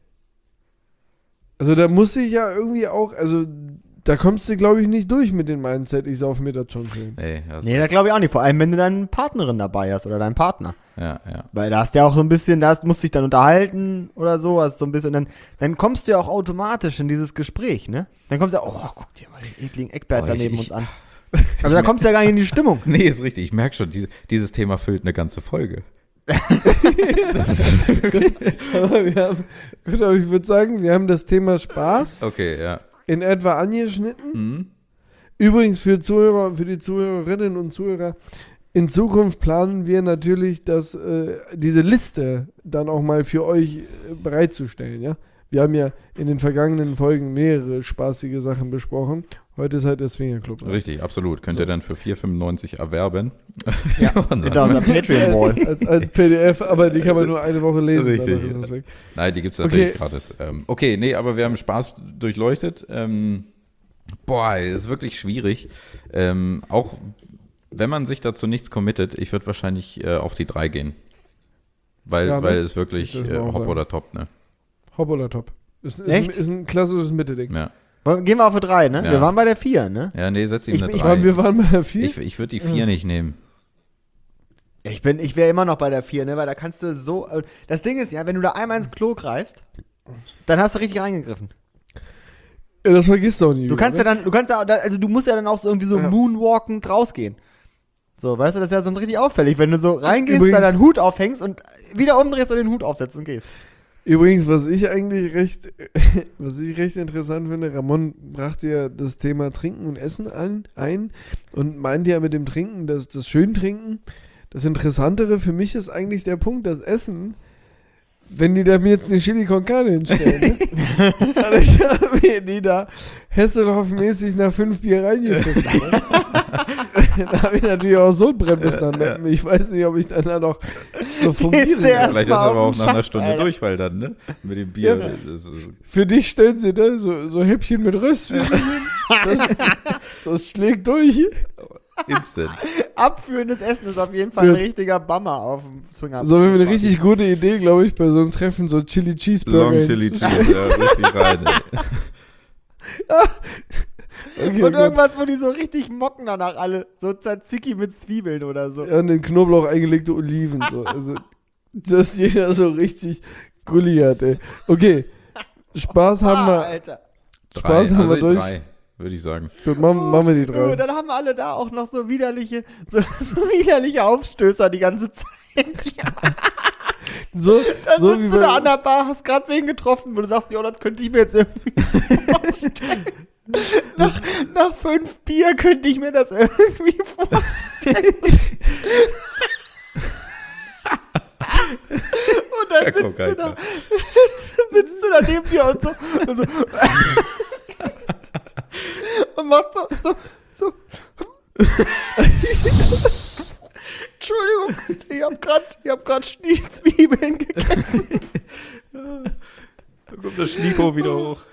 also da muss ich ja irgendwie auch, also da kommst du, glaube ich, nicht durch mit dem Mindset, ich sauf mir das schon schön. Nee, das glaube ich auch nicht. Vor allem, wenn du deine Partnerin dabei hast oder deinen Partner. ja. Weil da hast du ja auch so ein bisschen, musst dich dann unterhalten oder so, hast so ein bisschen, dann kommst du ja auch automatisch in dieses Gespräch, ne? Dann kommst du ja, oh, guck dir mal den ekligen Eckbert Oh, da neben ich- uns an. Also da kommst du ja gar nicht in die Stimmung. Nee, ist richtig. Ich merke schon, dieses Thema füllt eine ganze Folge. Aber wir haben, gut, aber ich würde sagen, wir haben das Thema Spaß Okay, ja. in etwa angeschnitten. Mhm. Übrigens für die Zuhörerinnen und Zuhörer, in Zukunft planen wir natürlich, diese Liste dann auch mal für euch bereitzustellen, ja. Wir haben ja in den vergangenen Folgen mehrere spaßige Sachen besprochen. Heute ist halt der Swingerclub dran. Richtig, absolut. Könnt ihr dann für 4,95 erwerben. Ja, Und hinter unserem Patreon-Wall. als PDF, aber die kann man nur eine Woche lesen. Richtig. danach ist das weg. Nein, die gibt es natürlich Okay. gratis. Okay, nee, aber wir haben Spaß durchleuchtet. Ist wirklich schwierig. Auch wenn man sich dazu nichts committet, ich würde wahrscheinlich auf die 3 gehen. Weil Ja, ne? es wirklich Das muss man auch hopp sagen. oder top, ne? Hopp oder top. Echt? Ist ein klassisches Mitte-Ding. Ja. Gehen wir auf die 3, ne? Ja. Wir waren bei der 4, ne? Ja, nee, setz ihm Ich- eine ich 3. Wir waren bei der 4. Ich würde die 4 nicht nehmen. Ich wäre immer noch bei der 4, ne? Weil da kannst du so. Das Ding ist ja, wenn du da einmal ins Klo greifst, dann hast du richtig reingegriffen. Ja, das vergisst du auch nie. Du kannst ja dann, du musst ja dann auch so irgendwie so Ja. moonwalkend rausgehen. So, weißt du, das ist ja sonst richtig auffällig, wenn du so reingehst, Übrigens- dann deinen Hut aufhängst und wieder umdrehst und den Hut aufsetzt und gehst. Übrigens, was ich recht interessant finde, Ramon brachte ja das Thema Trinken und Essen ein und meinte ja mit dem Trinken, das Schöntrinken. Das Interessantere für mich ist eigentlich der Punkt, das Essen, wenn die da mir jetzt eine Chili con Carne hinstellen, ne? Also ich habe mir die da Hesselhoff-mäßig nach 5 Bier reingepfiffen. Ne? Da habe ich natürlich auch so Brennbiss dann. Ich weiß nicht, ob ich dann da noch so fungieren Gehst du kann. erst Vielleicht ist mal aber auf auch den nach einer Schacht, Stunde Alter. Durchfall dann, ne? Mit dem Bier. Ja. Das ist Für dich stellen sie da so Häppchen mit Röstzwiebeln hin. Das schlägt durch. instant. Abführendes Essen ist auf jeden Fall ein richtiger Bammer auf dem Swinger. So, wir haben eine richtig gute Idee, glaube ich, bei so einem Treffen, so Chili Cheeseburger. Long Chili Cheese, ja, richtig rein. Okay, Und gut. irgendwas, wo die so richtig mocken danach alle. So Tzatziki mit Zwiebeln oder so. Ja, und in Knoblauch eingelegte Oliven. So. Also, dass jeder so richtig Gulli hat, ey. Okay, Spaß haben wir. Alter. Spaß haben wir durch. 3, würde ich sagen. Gut, machen wir die Oh, 3. dann haben alle da auch noch so widerliche Aufstößer die ganze Zeit. So, Dann so wie sitzt du da an bei, der Bar, hast gerade wen getroffen, wo du sagst, ja, das könnte ich mir jetzt irgendwie vorstellen. Nach 5 Bier könnte ich mir das irgendwie vorstellen. Und dann Ja, guck, sitzt du da, Alter. neben dir und so und macht so. Entschuldigung, ich hab grad Zwiebeln gegessen. Da kommt das Schnipo wieder hoch.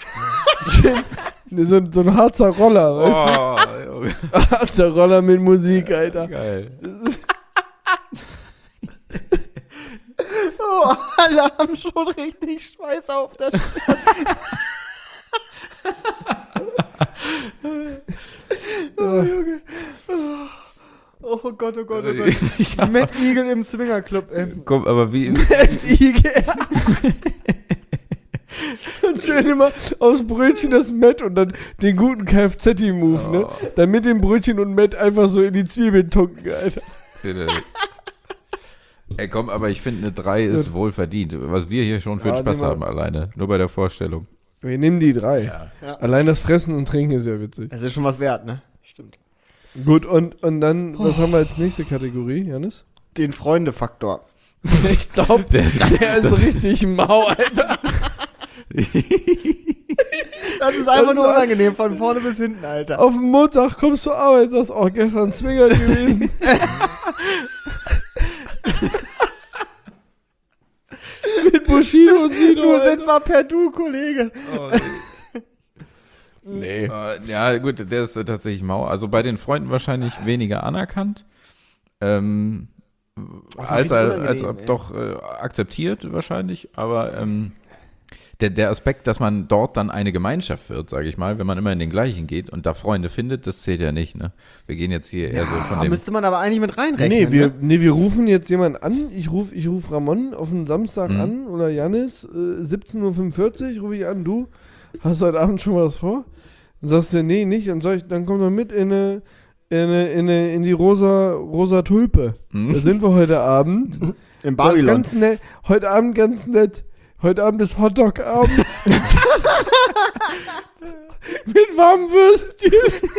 so ein Harzer Roller, weißt Oh, Junge. du? Harzer Roller mit Musik, Alter. Geil. Oh, Alle haben schon richtig Schweiß auf der Stirn. Oh, Junge. Oh Gott, oh Gott, oh Gott. Matt Eagle im Swingerclub. Komm, aber wie. Matt Eagle. Und schön immer aus Brötchen das Matt und dann den guten Kfz-Move, ne? Dann mit dem Brötchen und Matt einfach so in die Zwiebeln tunken, Alter. Ey, komm, aber ich finde, eine 3 ist wohl verdient. Was wir hier schon für einen Spaß haben alleine. Nur bei der Vorstellung. Wir nehmen die 3. Ja. Allein das Fressen und Trinken ist ja witzig. Das ist schon was wert, ne? Stimmt. Gut, und dann, was haben wir als nächste Kategorie, Janis? Den Freunde-Faktor. Ich glaube, der ist richtig mau, Alter. Das ist einfach nur unangenehm, von vorne bis hinten, Alter. Auf dem Montag kommst du zur Arbeit und sagst, oh, gestern Zwinger gewesen. Mit Bushido und Sido. Du sind wir per Du, Kollege. Nee. Ja, gut, der ist tatsächlich mau. Also bei den Freunden wahrscheinlich weniger anerkannt. Als unangenehm, doch akzeptiert wahrscheinlich. Aber der Aspekt, dass man dort dann eine Gemeinschaft wird, sage ich mal, wenn man immer in den gleichen geht und da Freunde findet, das zählt ja nicht, ne? Wir gehen jetzt hier eher so von dem... müsste man aber eigentlich mit reinrechnen. Wir rufen jetzt jemanden an. Ich ruf Ramon auf einen Samstag an oder Janis, 17:45 Uhr rufe ich an. Du, hast du heute Abend schon was vor? Dann sagst du, nee, nicht. Und dann komm doch mit in die rosa Tulpe. Da sind wir heute Abend. Im Das ist Babylon. ganz nett. Heute Abend ganz nett. Heute Abend ist Hotdog-Abend. Mit warmen Würstchen.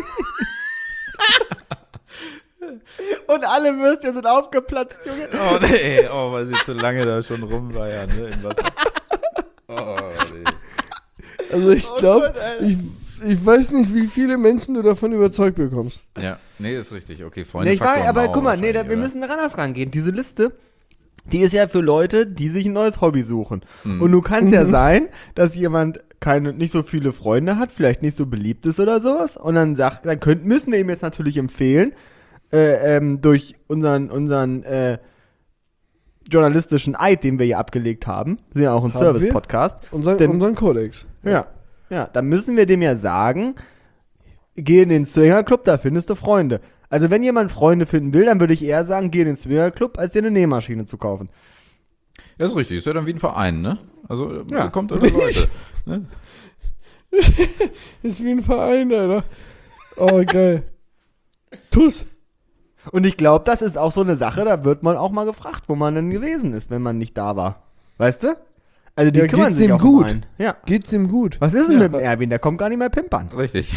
Und alle Würstchen sind aufgeplatzt, Junge. Oh nee, weil sie zu lange da schon rumweiern, ne, im Wasser. Oh, nee. Also ich glaube, ich weiß nicht, wie viele Menschen du davon überzeugt bekommst. Ja, nee, ist richtig. Okay, Freunde. Nee, aber guck mal, wir müssen anders rangehen. Diese Liste, die ist ja für Leute, die sich ein neues Hobby suchen. Und du kannst ja sein, dass jemand nicht so viele Freunde hat, vielleicht nicht so beliebt ist oder sowas. Und dann müssen wir ihm jetzt natürlich empfehlen, durch unseren journalistischen Eid, den wir hier abgelegt haben, wir sind ja auch ein Service-Podcast. Unseren Kodex. Ja, dann müssen wir dem ja sagen, geh in den Swingerclub, da findest du Freunde. Also wenn jemand Freunde finden will, dann würde ich eher sagen, geh in den Swingerclub, als dir eine Nähmaschine zu kaufen. Das ist richtig, ist ja dann wie ein Verein, ne? Also Ja. kommt unter Leute. Ne? Ist wie ein Verein, Alter. Oh, geil. Tuss. Und ich glaube, das ist auch so eine Sache, da wird man auch mal gefragt, wo man denn gewesen ist, wenn man nicht da war. Weißt du? Also die Ja, kümmern geht's sich ihm auch gut? um einen. Ja. Geht's ihm gut? Was ist denn mit dem Erwin? Der kommt gar nicht mehr pimpern. Richtig.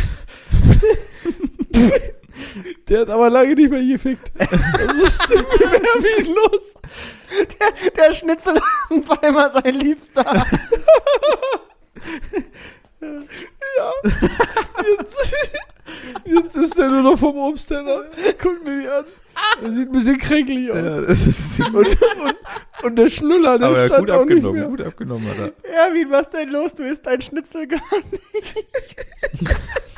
Der hat aber lange nicht mehr gefickt. Was ist denn mit Erwin los? Der Schnitzelladen war immer sein Liebster. Jetzt ist er nur noch vom Obsthändler. Guck mir die an. Er sieht ein bisschen kränklich aus. Ja, das ist Und der Schnuller, der aber stand gut auch nicht abgenommen, mehr. gut abgenommen hat er. Erwin, was denn los? Du isst dein Schnitzel gar nicht.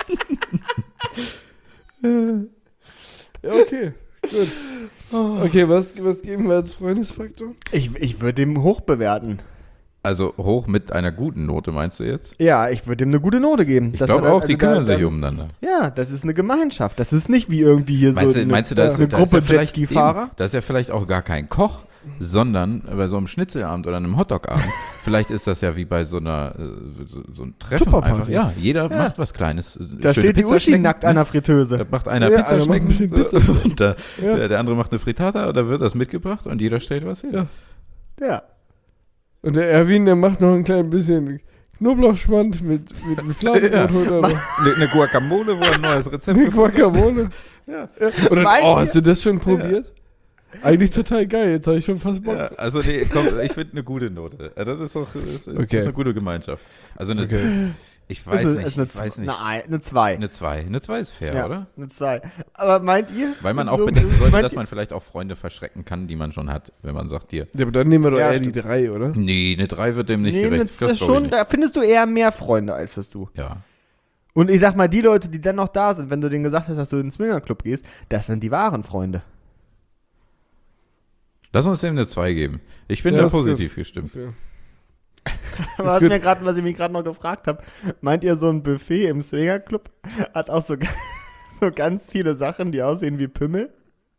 Ja, okay. Gut. Okay, was geben wir als Freundesfaktor? Ich würde ihn hoch bewerten. Also hoch mit einer guten Note, meinst du jetzt? Ja, ich würde ihm eine gute Note geben. Ich glaube auch, die kümmern sich umeinander. Ja, das ist eine Gemeinschaft. Das ist nicht wie irgendwie hier Meinst so du, da ist eine da ist Gruppe ja vielleicht Jetski-Fahrer. eben, da ist ja vielleicht auch gar kein Koch, sondern bei so einem Schnitzelabend oder einem Hotdogabend. Vielleicht ist das ja wie bei so einer so ein Treffen Tupperparty. einfach. Ja, jeder macht was Kleines. Da Schöne steht die Pizza Uschi schmecken, nackt an der Fritteuse. Da macht einer Ja, Pizza einer macht ein schmecken bisschen Pizza. und der andere macht eine Frittata, da wird das mitgebracht und jeder stellt was hin. Ja. Ja. Und der Erwin, der macht noch ein klein bisschen Knoblauchschmand mit Fladenbrot Ja. oder Eine Guacamole, wo ein neues Rezept eine Guacamole. Ja. Oder, Meint ihr? hast du das schon probiert? Eigentlich total geil, jetzt habe ich schon fast Bock. Ja, also nee, komm, ich finde eine gute Note. Ja, das ist doch das ist eine gute Gemeinschaft. Also eine, ich weiß nicht, ich weiß nicht. Eine 2. Eine 2. Eine 2 ist fair, Ja, oder? eine 2. Aber meint ihr? Weil man auch so- bedenken sollte, meint dass ihr- man vielleicht auch Freunde verschrecken kann, die man schon hat, wenn man sagt, hier, Ja, aber dann nehmen wir doch Ja, eher stimmt. die 3, oder? nee, eine 3 wird dem nicht Nee, gerecht. das ist schon, da findest du eher mehr Freunde als das du. Ja. Und ich sag mal, die Leute, die dann noch da sind, wenn du denen gesagt hast, dass du in den Swingerclub gehst, das sind die wahren Freunde. Lass uns dem eine 2 geben. Ich bin Ja, da ist gut. positiv gestimmt. Ja. Was gut. ich mich gerade noch gefragt habe, meint ihr, so ein Buffet im Swingerclub hat auch so, so ganz viele Sachen, die aussehen wie Pimmel?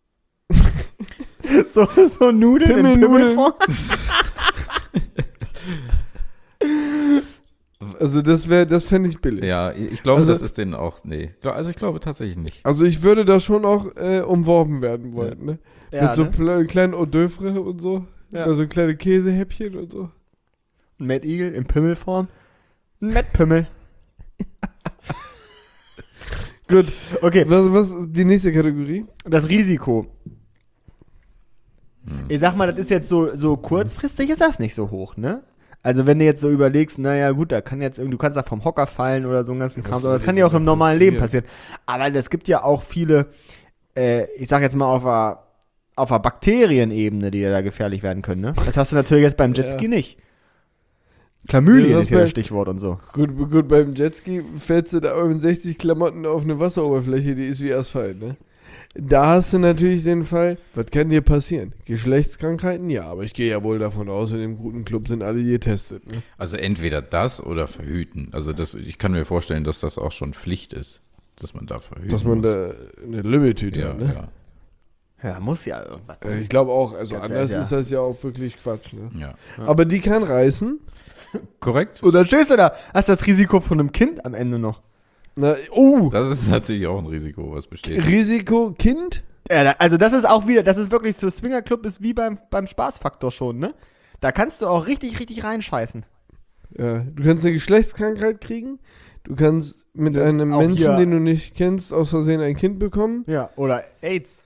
so Nudeln in Pimmelnudeln. Pimmelform? Also das fände ich billig. Ja, ich glaube, Also- das ist denen auch, nee. Also ich glaube tatsächlich nicht. Also ich würde da schon auch umworben werden wollen, ne? Ja, Mit so ne? kleinen Hors d'oeuvre und so. Ja. Also kleine Käsehäppchen und so. Ein Mad Eagle in Pimmelform. Ein Mad Pimmel. Gut. Okay, Was die nächste Kategorie? das Risiko. Ich sag mal, das ist jetzt so kurzfristig ist das nicht so hoch, ne? Also wenn du jetzt so überlegst, naja gut, da kann jetzt irgendwie, du kannst da vom Hocker fallen oder so einen ganzen Kram, aber das kann ja auch im normalen Leben passieren. Aber es gibt ja auch viele, ich sag jetzt mal auf der Bakterienebene, die da gefährlich werden können, ne? Das hast du natürlich jetzt beim Jetski nicht. Chlamydien Ja, ist hier das bei- Stichwort und so. Gut, beim Jetski fällst du da mit 60 Klamotten auf eine Wasseroberfläche, die ist wie Asphalt, ne? Da hast du natürlich den Fall, was kann dir passieren? Geschlechtskrankheiten? Ja, aber ich gehe ja wohl davon aus, in dem guten Club sind alle getestet, ne? Also entweder das oder verhüten. Also ich kann mir vorstellen, dass das auch schon Pflicht ist, dass man da verhüten Dass man muss. da eine Lümmeltüte ja, hat, ne? ja, Ja, muss ja irgendwas. Ich glaube auch, also Ganz anders ehrlich, ja. ist das ja auch wirklich Quatsch, ne? ja. Aber die kann reißen. Korrekt? Und dann stehst du da, hast das Risiko von einem Kind am Ende noch. Na, Das ist natürlich auch ein Risiko, was besteht. Risiko Kind? Ja, also das ist auch wieder, das ist wirklich so, Swingerclub ist wie beim Spaßfaktor schon, ne? Da kannst du auch richtig, richtig reinscheißen. Ja, du kannst eine Geschlechtskrankheit kriegen. Du kannst mit Ja, einem auch Menschen, hier- den du nicht kennst, aus Versehen ein Kind bekommen. Ja, oder AIDS.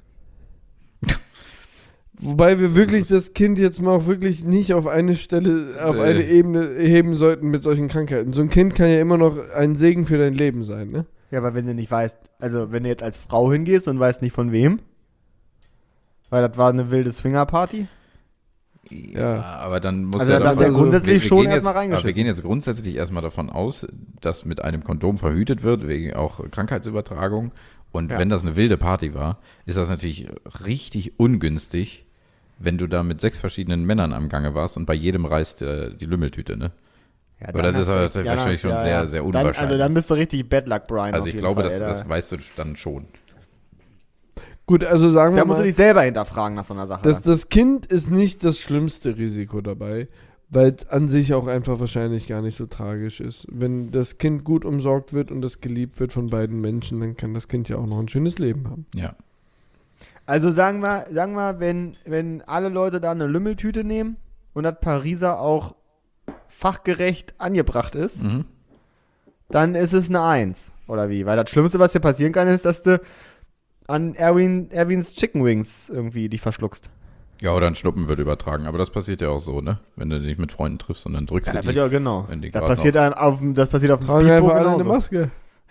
Wobei wir wirklich das Kind jetzt mal auch wirklich nicht auf eine Stelle, auf Nee. eine Ebene heben sollten mit solchen Krankheiten. So ein Kind kann ja immer noch ein Segen für dein Leben sein, ne? Ja, aber wenn du nicht weißt, also wenn du jetzt als Frau hingehst und weißt nicht von wem, weil das war eine wilde Swingerparty. Ja, aber dann muss Also ja da darfst du ja also- grundsätzlich schon gehen jetzt- erstmal aber wir reingeschissen. gehen jetzt grundsätzlich erstmal davon aus, dass mit einem Kondom verhütet wird, wegen auch Krankheitsübertragung. Und Ja. wenn das eine wilde Party war, ist das natürlich richtig ungünstig, wenn du da mit 6 verschiedenen Männern am Gange warst und bei jedem reißt die Lümmeltüte, ne? Ja, Aber dann das ist hast aber du- wahrscheinlich schon sehr, sehr unwahrscheinlich. Also dann bist du richtig Bad Luck Brian. Also auf ich jeden glaube, Fall, ey, das weißt du dann schon. Gut, also sagen Da wir musst du mal, dich selber hinterfragen nach so einer Sache. das Kind ist nicht das schlimmste Risiko dabei, weil es an sich auch einfach wahrscheinlich gar nicht so tragisch ist. Wenn das Kind gut umsorgt wird und das geliebt wird von beiden Menschen, dann kann das Kind ja auch noch ein schönes Leben haben. Ja. Also sagen wir, wenn alle Leute da eine Lümmeltüte nehmen und das Pariser auch fachgerecht angebracht ist, Mhm. dann ist es eine 1. Oder wie? Weil das Schlimmste, was dir passieren kann, ist, dass du an Erwins Chicken Wings irgendwie dich verschluckst. Ja, oder ein Schnuppen wird übertragen. Aber das passiert ja auch so, ne? Wenn du dich mit Freunden triffst und dann drückst Ja, du das wird die. ja genau. wenn die Das grad passiert, das passiert auf dem Tragen Speedboot einfach alle eine genauso. Maske.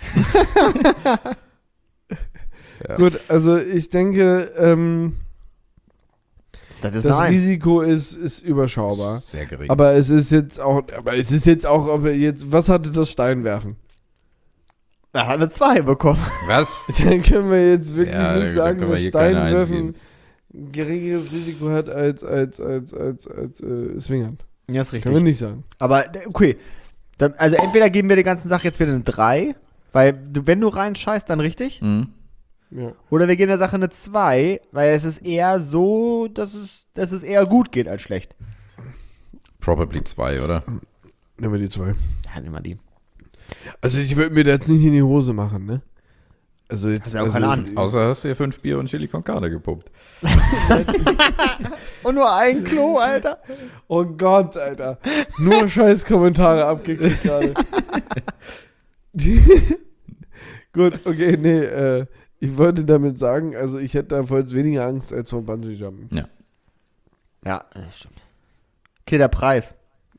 Ja. Gut, also ich denke, Das ist das eine 1. Risiko ist überschaubar. Sehr gering. Aber es ist jetzt auch, was hatte das Steinwerfen? Er hat eine 2 bekommen. Was? Dann können wir jetzt wirklich Ja, nicht dann sagen, können wir dass hier keine Steinwerfen ein geringeres Risiko hat als Swingern. Ja, ist Können wir richtig. nicht sagen. Aber, okay. Dann, also entweder geben wir der ganzen Sache jetzt wieder eine 3, weil wenn du reinscheißt, dann richtig. Mhm. Ja. Oder wir geben der Sache eine 2, weil es ist eher so, dass es eher gut geht als schlecht. Probably 2, oder? Nehmen wir die 2. Ja, nimm mal die. Also ich würde mir das jetzt nicht in die Hose machen, ne? Also jetzt, Hast ja auch also keine Ahnung. Außer hast du dir 5 Bier und Chili con Carne gepumpt. Und nur ein Klo, Alter. Oh Gott, Alter. Nur scheiß Kommentare abgekriegt gerade. Gut, okay, nee, ich wollte damit sagen, also ich hätte da voll weniger Angst als vor Bungee-Jumpen. Ja, stimmt. Okay, der Preis.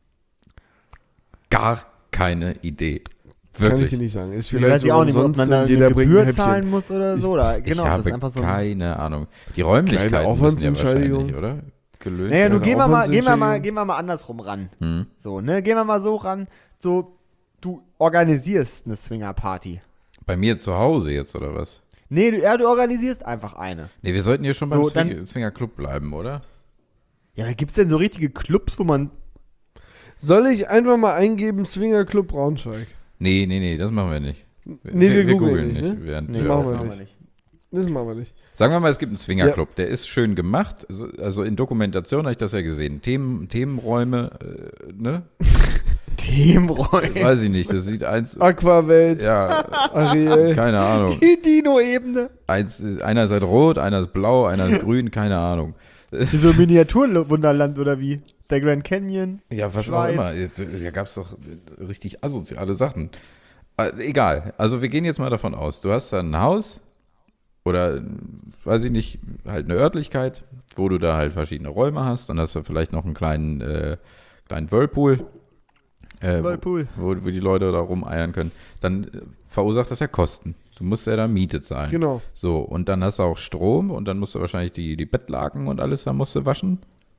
Gar keine Idee. Kann ich Wirklich. dir nicht sagen. Ist Ich vielleicht weiß ich auch nicht, ob umsonst man da und eine jeder bringt ein Gebühr Häppchen. zahlen muss oder so. Oder, genau, ich das habe ist einfach so. keine Ahnung. Die Räumlichkeiten Kleine müssen ja Aufwandsentschädigung. wahrscheinlich, oder? Gelöst Naja, werden. du gehen wir Aufwandsentschädigung. mal andersrum ran. Hm. So, ne? Gehen wir mal so ran. So, du organisierst eine Swingerparty. Bei mir zu Hause jetzt, oder was? Nee, du organisierst einfach eine. Nee, wir sollten hier schon So, beim Swingerclub bleiben, oder? Ja, aber gibt's denn so richtige Clubs, wo man. Soll ich einfach mal eingeben, Swingerclub Braunschweig? Nee, das machen wir nicht. Nee, wir googeln nicht, ne? während Nee, wir machen wir aufnehmen. nicht. Das machen wir nicht. Sagen wir mal, es gibt einen Swingerclub, der ist schön gemacht. Also in Dokumentation habe ich das ja gesehen. Themenräume, ne? Themenräume. Weiß ich nicht, das sieht eins. Aquawelt, Ja, Ariel. keine Ahnung. Die Dino-Ebene. Einer ist halt rot, einer ist blau, einer ist grün, keine Ahnung. Wie so ein Miniaturwunderland oder wie? Der Grand Canyon. Ja, was Schweiz. auch immer. Da gab es doch richtig asoziale Sachen. Egal, also wir gehen jetzt mal davon aus, du hast da ein Haus oder, weiß ich nicht, halt eine Örtlichkeit, wo du da halt verschiedene Räume hast. Dann hast du vielleicht noch einen kleinen Whirlpool, Whirlpool. wo die Leute da rumeiern können. Dann verursacht das ja Kosten. Du musst ja da Miete zahlen. Genau. So, und dann hast du auch Strom und dann musst du wahrscheinlich die Bettlaken und alles da musst du waschen.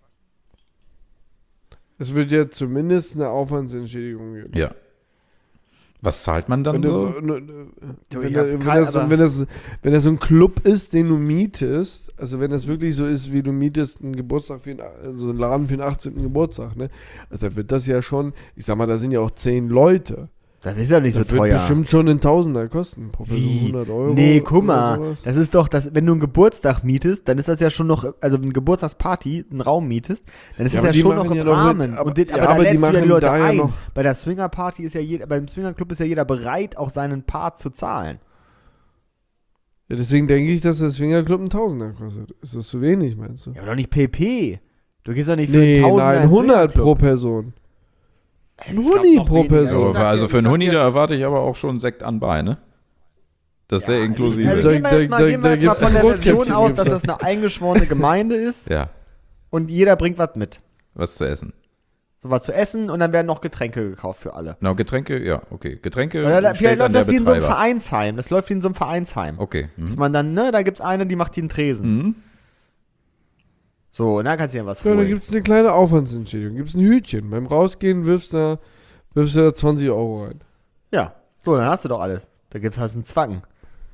Es wird ja zumindest eine Aufwandsentschädigung geben. Ja. Was zahlt man dann Wenn, so? wenn das so ein Club ist, den du mietest, also wenn das wirklich so ist, wie du mietest einen Geburtstag so einen Laden für den 18. Geburtstag, ne? Also da wird das ja schon, ich sag mal, da sind ja auch 10 Leute. Das ist ja nicht so Das wird teuer. bestimmt schon einen Tausender kosten. Pro Person Wie? 100 Euro. Nee, guck oder mal. sowas. Das ist doch, wenn du einen Geburtstag mietest, dann ist das ja schon noch, also eine Geburtstagsparty, einen Raum mietest, dann ist Ja, das aber ja die schon noch machen im ja noch mit- Rahmen. aber- Und ja, aber da aber die lädst du ja die machen Leute da ja ein. noch- Bei der Swingerparty ist ja beim Swingerclub ist ja jeder bereit, auch seinen Part zu zahlen. Ja, deswegen denke ich, dass der Swingerclub einen Tausender kostet. Ist das zu wenig, meinst du? Ja, aber doch nicht PP. Du gehst doch nicht für Nee, einen Tausender nein, in den 100 pro Swingerclub. Person. Ich ein glaub, Huni noch pro weniger. Person. Ich So, sag also dir- für einen ich sag Huni, dir- da erwarte ich aber auch schon Sekt anbei, ne? Das ist ja inklusive. Also gehen wir jetzt mal, Da gehen wir jetzt mal gibt's von der Rotkäppchen, Version aus, dass gibt's das eine eingeschworene Gemeinde ist Ja, und jeder bringt was mit. was zu essen. So was zu essen und dann werden noch Getränke gekauft für alle. Na, Getränke, ja, okay. Getränke Oder vielleicht stellt dann läuft der das wie in so einem Betreiber. Vereinsheim. Das läuft wie in so einem Vereinsheim. Okay. Dass man dann, ne, da gibt's eine, die macht den Tresen. Mhm. So, und da kannst du dir was Ja, da holen. gibt es eine kleine Aufwandsentschädigung. Gibt es ein Hütchen. Beim Rausgehen wirfst du da 20 Euro rein. Ja, so, dann hast du doch alles. Da gibt's halt einen Zwacken.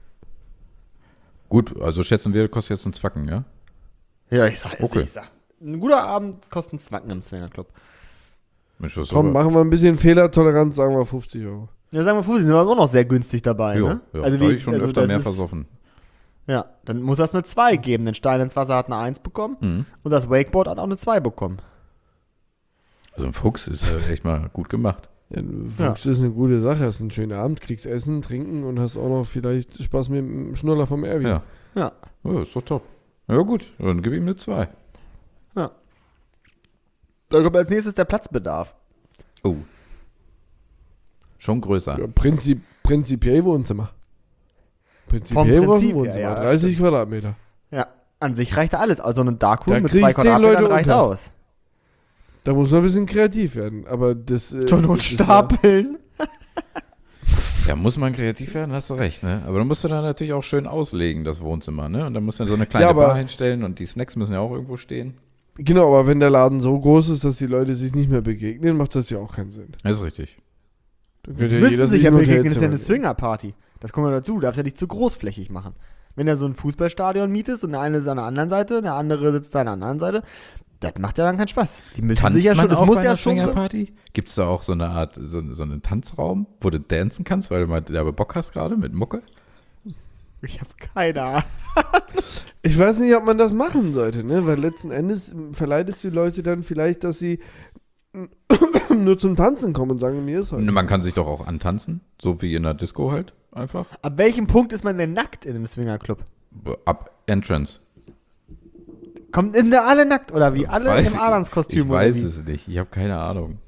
Gut, also schätzen wir, kostet jetzt ein Zwacken, ja? Ja, ich sag, Okay. ein guter Abend kostet einen Zwacken im Swingerclub. Mensch, das ist Komm, aber- machen wir ein bisschen Fehlertoleranz, sagen wir 50 Euro. Ja, sagen wir 50, sind wir aber auch noch sehr günstig dabei, Jo, ne? ja, Also da hab ich schon öfter das mehr ist- versoffen. Ja, dann muss das eine 2 geben. Denn Stein ins Wasser hat eine 1 bekommen Mhm. und das Wakeboard hat auch eine 2 bekommen. Also ein Fuchs ist echt mal gut gemacht. Ja, Fuchs ist eine gute Sache. Hast einen schönen Abend, kriegst Essen, Trinken und hast auch noch vielleicht Spaß mit dem Schnuller vom Erwin. Ja. Ja. Ja, ist doch top. Ja gut, dann gib ihm eine 2. Ja. Dann kommt als nächstes der Platzbedarf. Oh. Schon größer. Ja, prinzipiell Wohnzimmer. Prinzipiell Vom Prinzip Prinzip Wohnzimmer. her, ja, 30 Quadratmeter. Ja, an sich reicht da alles. Also eine Darkroom Da mit krieg 2 ich 10 Quadratmetern Leute reicht unter. aus. Da muss man ein bisschen kreativ werden. Aber das. Zur Not das ist ja- stapeln. Ja, muss man kreativ werden, hast du recht, ne? Aber dann musst du da natürlich auch schön auslegen, das Wohnzimmer, ne? Und dann musst du so eine kleine Ja, aber- Bar hinstellen und die Snacks müssen ja auch irgendwo stehen. Genau, aber wenn der Laden so groß ist, dass die Leute sich nicht mehr begegnen, macht das ja auch keinen Sinn. Das ist richtig. Dann Die könnte ja müssen jeder sich ja ein begegnen, das ist ja Hotelzimmer eine Swingerparty. Das kommt ja dazu, du darfst ja nicht zu großflächig machen. Wenn du so ein Fußballstadion mietest und der eine ist an der anderen Seite, der andere sitzt an der anderen Seite, das macht ja dann keinen Spaß. Die müssen Tanzt sich ja man schon, es auch muss bei ja einer schon so, Swingerparty? Gibt es da auch so eine Art, so einen Tanzraum, wo du dancen kannst, weil du mal da Bock hast gerade mit Mucke? ich habe keine Ahnung. Ich weiß nicht, ob man das machen sollte, ne? Weil letzten Endes verleitest du die Leute dann vielleicht, dass sie nur zum Tanzen kommen und sagen, mir ist heute. Man kann sich doch auch antanzen, so wie in der Disco halt, einfach. Ab welchem Punkt ist man denn nackt in einem Swingerclub? Ab Entrance. Kommt in der alle nackt oder wie? Alle Weiß- im Adamskostüm Ich oder weiß wie? es nicht, ich habe keine Ahnung.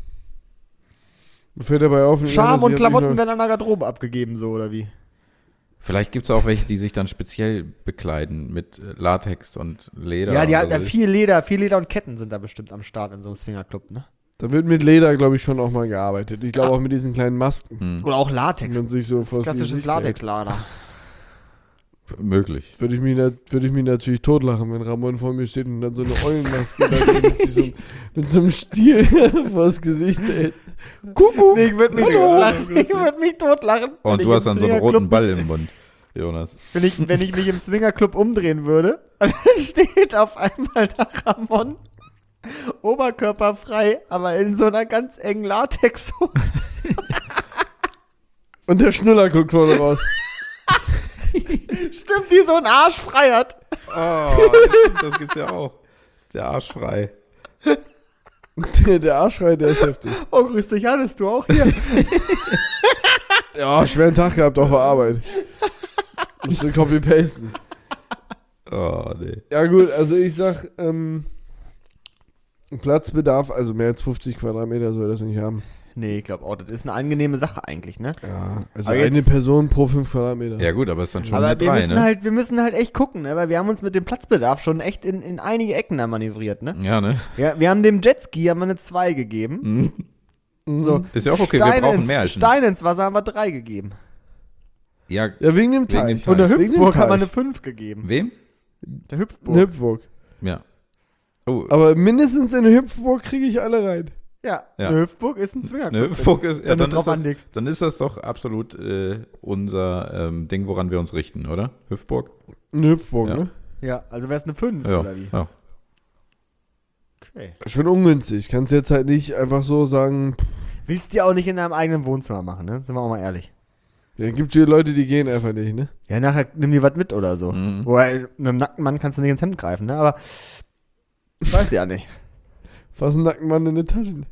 Mir fällt dabei auf, Scham und Klamotten werden. werden an der Garderobe abgegeben, so oder wie? Vielleicht gibt es auch welche, die sich dann speziell bekleiden mit Latex und Leder. Ja, die und hat so. viel Leder und Ketten sind da bestimmt am Start in so einem Swingerclub, ne? Da wird mit Leder, glaube ich, schon auch mal gearbeitet. Ich glaube auch mit diesen kleinen Masken. Hm, Oder auch Die Latex. man sich so Das ist vors klassisches Gesicht hält. Latexlader. möglich. Würde ich mich natürlich totlachen, wenn Ramon vor mir steht und dann so eine Eulenmaske da mit so einem Stiel vors Gesicht hält. Kuckuck! Nee, ich würde mich totlachen. Ich würde mich totlachen. wenn Und ich du hast im dann so einen Swingerclub roten Ball im Mund, Jonas. Wenn ich mich im Swingerclub umdrehen würde, und dann steht auf einmal da Ramon oberkörperfrei, aber in so einer ganz engen Latex. Und der Schnuller guckt vorne raus. Stimmt, die so einen Arsch frei hat. Oh, das gibt's ja auch. Der Arsch frei. Der Arschschrei, der ist heftig. Oh, grüß dich, Hannes, du auch hier. Ja, schweren Tag gehabt auf der Arbeit. Musste copy-pasten. Oh, nee. Ja gut, also ich sag, Platzbedarf, also mehr als 50 Quadratmeter soll das nicht haben. Nee, ich glaube auch, das ist eine angenehme Sache eigentlich, ne? Ja, also Aber eine jetzt- Person pro 5 Quadratmeter. Ja gut, aber es ist dann schon Aber eine wir 3, müssen, ne? wir müssen halt echt gucken, ne? Weil wir haben uns mit dem Platzbedarf schon echt in einige Ecken da manövriert, ne? Ja, ne? Ja, wir haben dem Jetski eine 2 gegeben. Mhm. So, Ist ja auch okay, wir brauchen mehr als Stein ins Wasser haben wir 3 gegeben. Ja, Ja, wegen dem Wegen Teich. dem Und der Wegen dem Hüpfburg haben wir Teich. eine 5 gegeben. wem? Der Eine Hüpfburg. Hüpfburg. Ja. Oh, Aber mindestens in eine Hüpfburg kriege ich alle rein. Ja, Ja. eine Hüpfburg ist ein Zwingerclub. ne, Fokus, ja, Wenn du dann, es drauf ist das, anlegst. dann ist das doch absolut unser Ding, woran wir uns richten, oder? Hüpfburg? Eine Hüpfburg, Ja. ne? Ja, also wäre es eine 5 Ja. oder wie? ja. Okay. Schon ungünstig. Kannst jetzt halt nicht einfach so sagen, Willst du die auch nicht in deinem eigenen Wohnzimmer machen, ne? Sind wir auch mal ehrlich. ja, gibt hier Leute, die gehen einfach nicht, ne? Ja, nachher nimm dir was mit oder so. Mhm. Wobei, einem nackten Mann kannst du nicht ins Hemd greifen, ne? Aber weiß ja nicht. Fass einen nackten Mann in die Taschen.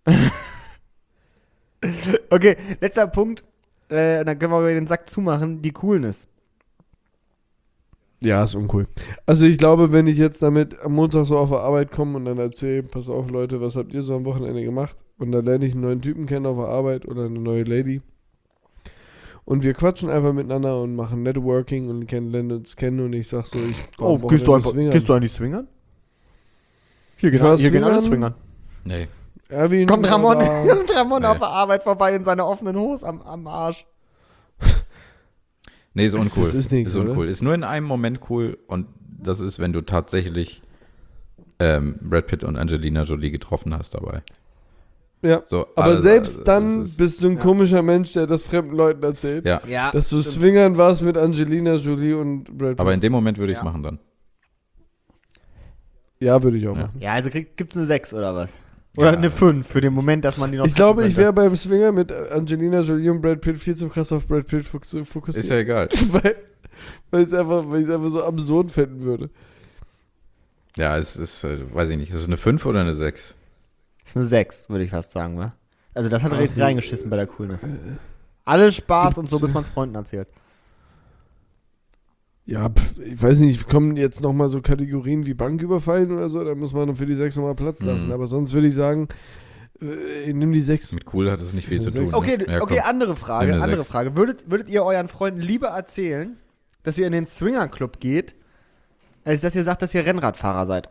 Okay, letzter Punkt. Dann können wir den Sack zumachen. Die Coolness. Ja, ist uncool. Also ich glaube, wenn ich jetzt damit am Montag so auf der Arbeit komme und dann erzähle, pass auf Leute, was habt ihr so am Wochenende gemacht? Und dann lerne ich einen neuen Typen kennen auf der Arbeit oder eine neue Lady. Und wir quatschen einfach miteinander und machen Networking und lernen uns kennen und ich sag so, ich war am Wochenende swingern. du eigentlich swingern? Hier Ich war gehen alle swingern. swingern. Nee. Erwin Kommt war Ramon, da. kommt Ramon Nee. auf der Arbeit vorbei in seiner offenen Hose am Arsch. Nee, ist uncool. Das ist nix, uncool. oder? Ist nur in einem Moment cool und das ist, wenn du tatsächlich Brad Pitt und Angelina Jolie getroffen hast dabei. Ja. So, Aber alles- selbst das dann ist- bist du ein Ja. komischer Mensch, der das fremden Leuten erzählt. Ja, Ja, Dass du swingern warst mit Angelina Jolie und Brad Pitt. aber in dem Moment würde ich es Ja. machen dann. Ja, würde ich auch Ja. machen. Ja, also gibt's eine 6 oder was? Oder Ja. eine 5 für den Moment, dass man die noch Ich glaube, treffen ich wäre beim Swinger mit Angelina Jolie und Brad Pitt viel zu krass auf Brad Pitt fokussiert. Ist ja egal. weil ich es einfach so absurd finden würde. Ja, es ist, weiß ich nicht, ist es eine 5 oder eine 6? Das ist eine 6, würde ich fast sagen, wa? Also das hat Ach richtig so. reingeschissen bei der Coolness. Alles Spaß und so, bis man es Freunden erzählt. Ja, ich weiß nicht, kommen jetzt nochmal so Kategorien wie Banküberfallen oder so, da muss man für die 6 nochmal Platz lassen. Mhm. Aber sonst würde ich sagen, nimm die 6. Mit cool hat es nicht viel Das zu ist tun. eine ne? Okay, Ja, okay, komm. andere Frage, Nimm eine 6. Würdet ihr euren Freunden lieber erzählen, dass ihr in den Swingerclub geht, als dass ihr sagt, dass ihr Rennradfahrer seid?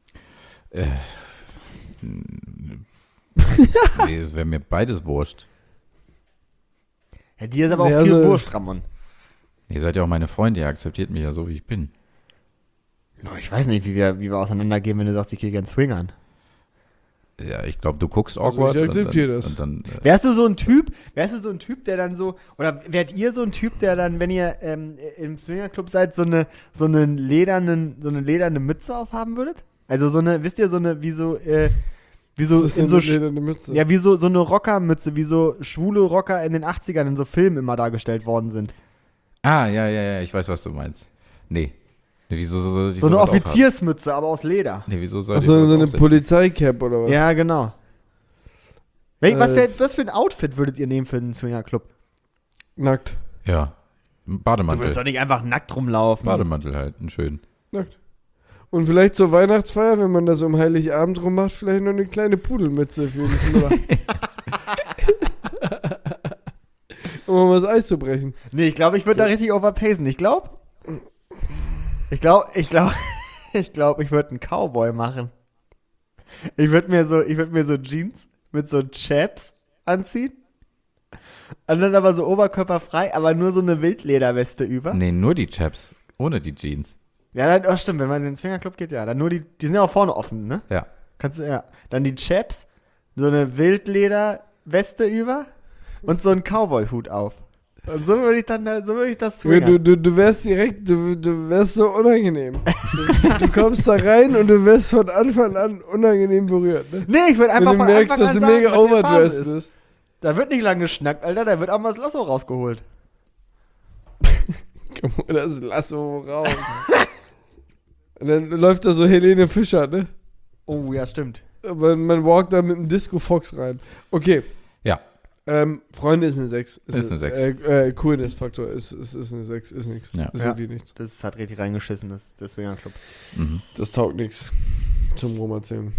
Nee, es wäre mir beides wurscht. Ja, dir ist aber Nee, auch viel also- wurscht, Ramon. Ihr seid ja auch meine Freunde, ihr akzeptiert mich ja so, wie ich bin. No, ich weiß nicht, wie wir auseinandergehen, wenn du sagst, ich gehe gern swingern. Ja, ich glaube, du guckst Also awkward. ich akzeptiere das. Und dann Wärst du so ein Typ, der dann so, oder wärt ihr so ein Typ, der dann, wenn ihr im Swingerclub seid, so eine lederne Mütze aufhaben würdet? Also so eine, wisst ihr, so eine, wie so Das ist in so so, eine Mütze. ja, wie so eine Rockermütze, wie so schwule Rocker in den 80ern in so Filmen immer dargestellt worden sind. ja, ich weiß, was du meinst. Nee. Wieso soll ich So eine sowas aufhaben? Offiziersmütze, aber aus Leder. Nee, wieso soll ich Achso, sowas so eine aufsetzen? Polizeicap oder was? Ja, genau. Was für ein Outfit würdet ihr nehmen für einen Swingerclub? Nackt. Ja. Bademantel. doch nicht einfach nackt rumlaufen. Bademantel halt, einen schönen. Nackt. Und vielleicht zur Weihnachtsfeier, wenn man das um Heiligabend rum macht, vielleicht noch eine kleine Pudelmütze für den Schnurr. Um mal das Eis zu brechen. Nee, ich glaube, ich würde da richtig overpacen. Ich glaube, ich würde einen Cowboy machen. Ich würde mir so Jeans mit so Chaps anziehen. Und dann aber so oberkörperfrei, aber nur so eine Wildlederweste über. Nee, nur die Chaps. Ohne die Jeans. Ja, dann, stimmt, wenn man in den Swingerclub geht, ja. Dann nur die sind ja auch vorne offen, ne? Ja. Kannst du, ja. Dann die Chaps, so eine Wildlederweste über und so einen Cowboy-Hut auf. Und so würde ich das Junge, swingern. du wärst direkt, du wärst so unangenehm. Du kommst da rein und du wirst von Anfang an unangenehm berührt. Ne? Nee, ich würde Wenn einfach du von merkst, Anfang dass an du sagen, mega was die Phase overdressed ist. bist. Da wird nicht lange geschnackt, Alter, da wird auch mal das Lasso rausgeholt. Komm, das Lasso raus. Und dann läuft da so Helene Fischer, ne? Oh, ja, stimmt. Aber man walkt da mit dem Disco Fox rein. Okay. Ja. Freunde ist eine 6. Ist eine 6. Coolness-Faktor ist eine 6. Ist nix. Ja. Ist Ja. wirklich nichts. Das hat richtig reingeschissen, das Swingerclub. Mhm. Das taugt nichts zum Rum-Erzählen.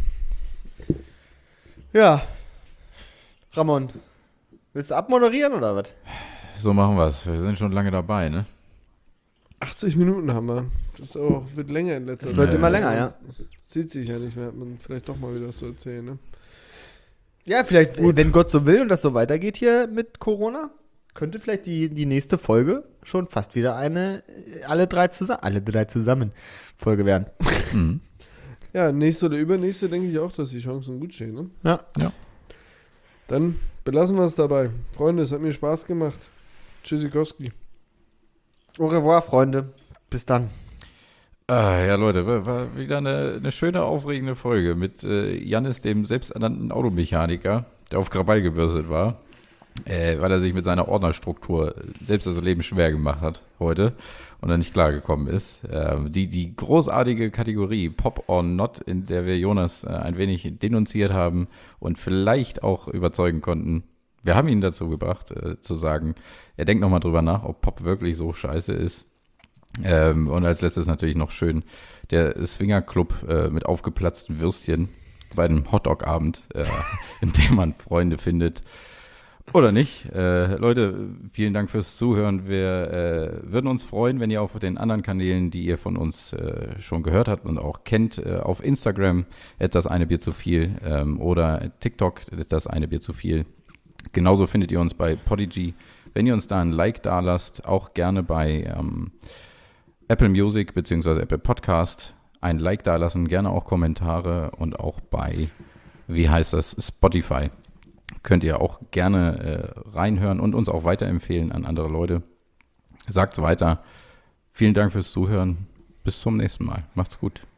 Ja. Ramon, willst du abmoderieren oder was? So machen wir es. Wir sind schon lange dabei, ne? 80 Minuten haben wir. Das wird länger in letzter Das Zeit. wird immer länger, ja. Sieht sich ja nicht mehr. Hat man vielleicht doch mal wieder was zu erzählen, ne? Ja, vielleicht, wenn Gott so will und das so weitergeht hier mit Corona, könnte vielleicht die nächste Folge schon fast wieder eine alle drei zusammen Folge werden. Mhm. Ja, nächste oder übernächste denke ich auch, dass die Chancen gut stehen, ne? Ja. Ja. Dann belassen wir es dabei. Freunde, es hat mir Spaß gemacht. Tschüssikowski. Au revoir, Freunde. Bis dann. Ja, Leute, war wieder eine schöne, aufregende Folge mit Jannis, dem selbsternannten Automechaniker, der auf Krawall gebürstet war, weil er sich mit seiner Ordnerstruktur selbst das Leben schwer gemacht hat heute und dann nicht klargekommen ist. Die großartige Kategorie Pop or Not, in der wir Jonas ein wenig denunziert haben und vielleicht auch überzeugen konnten. Wir haben ihn dazu gebracht, zu sagen, er denkt nochmal drüber nach, ob Pop wirklich so scheiße ist. Und als letztes natürlich noch schön der Swingerclub mit aufgeplatzten Würstchen bei einem Hotdog-Abend, in dem man Freunde findet. Oder nicht. Leute, vielen Dank fürs Zuhören. Wir würden uns freuen, wenn ihr auf den anderen Kanälen, die ihr von uns schon gehört habt und auch kennt, auf Instagram das eine Bier zu viel oder TikTok das eine Bier zu viel. Genauso findet ihr uns bei Podigy. Wenn ihr uns da ein Like da lasst, auch gerne bei Apple Music bzw. Apple Podcast ein Like da lassen, gerne auch Kommentare und auch bei, Spotify. Könnt ihr auch gerne reinhören und uns auch weiterempfehlen an andere Leute. Sagt's weiter. Vielen Dank fürs Zuhören. Bis zum nächsten Mal. Macht's gut.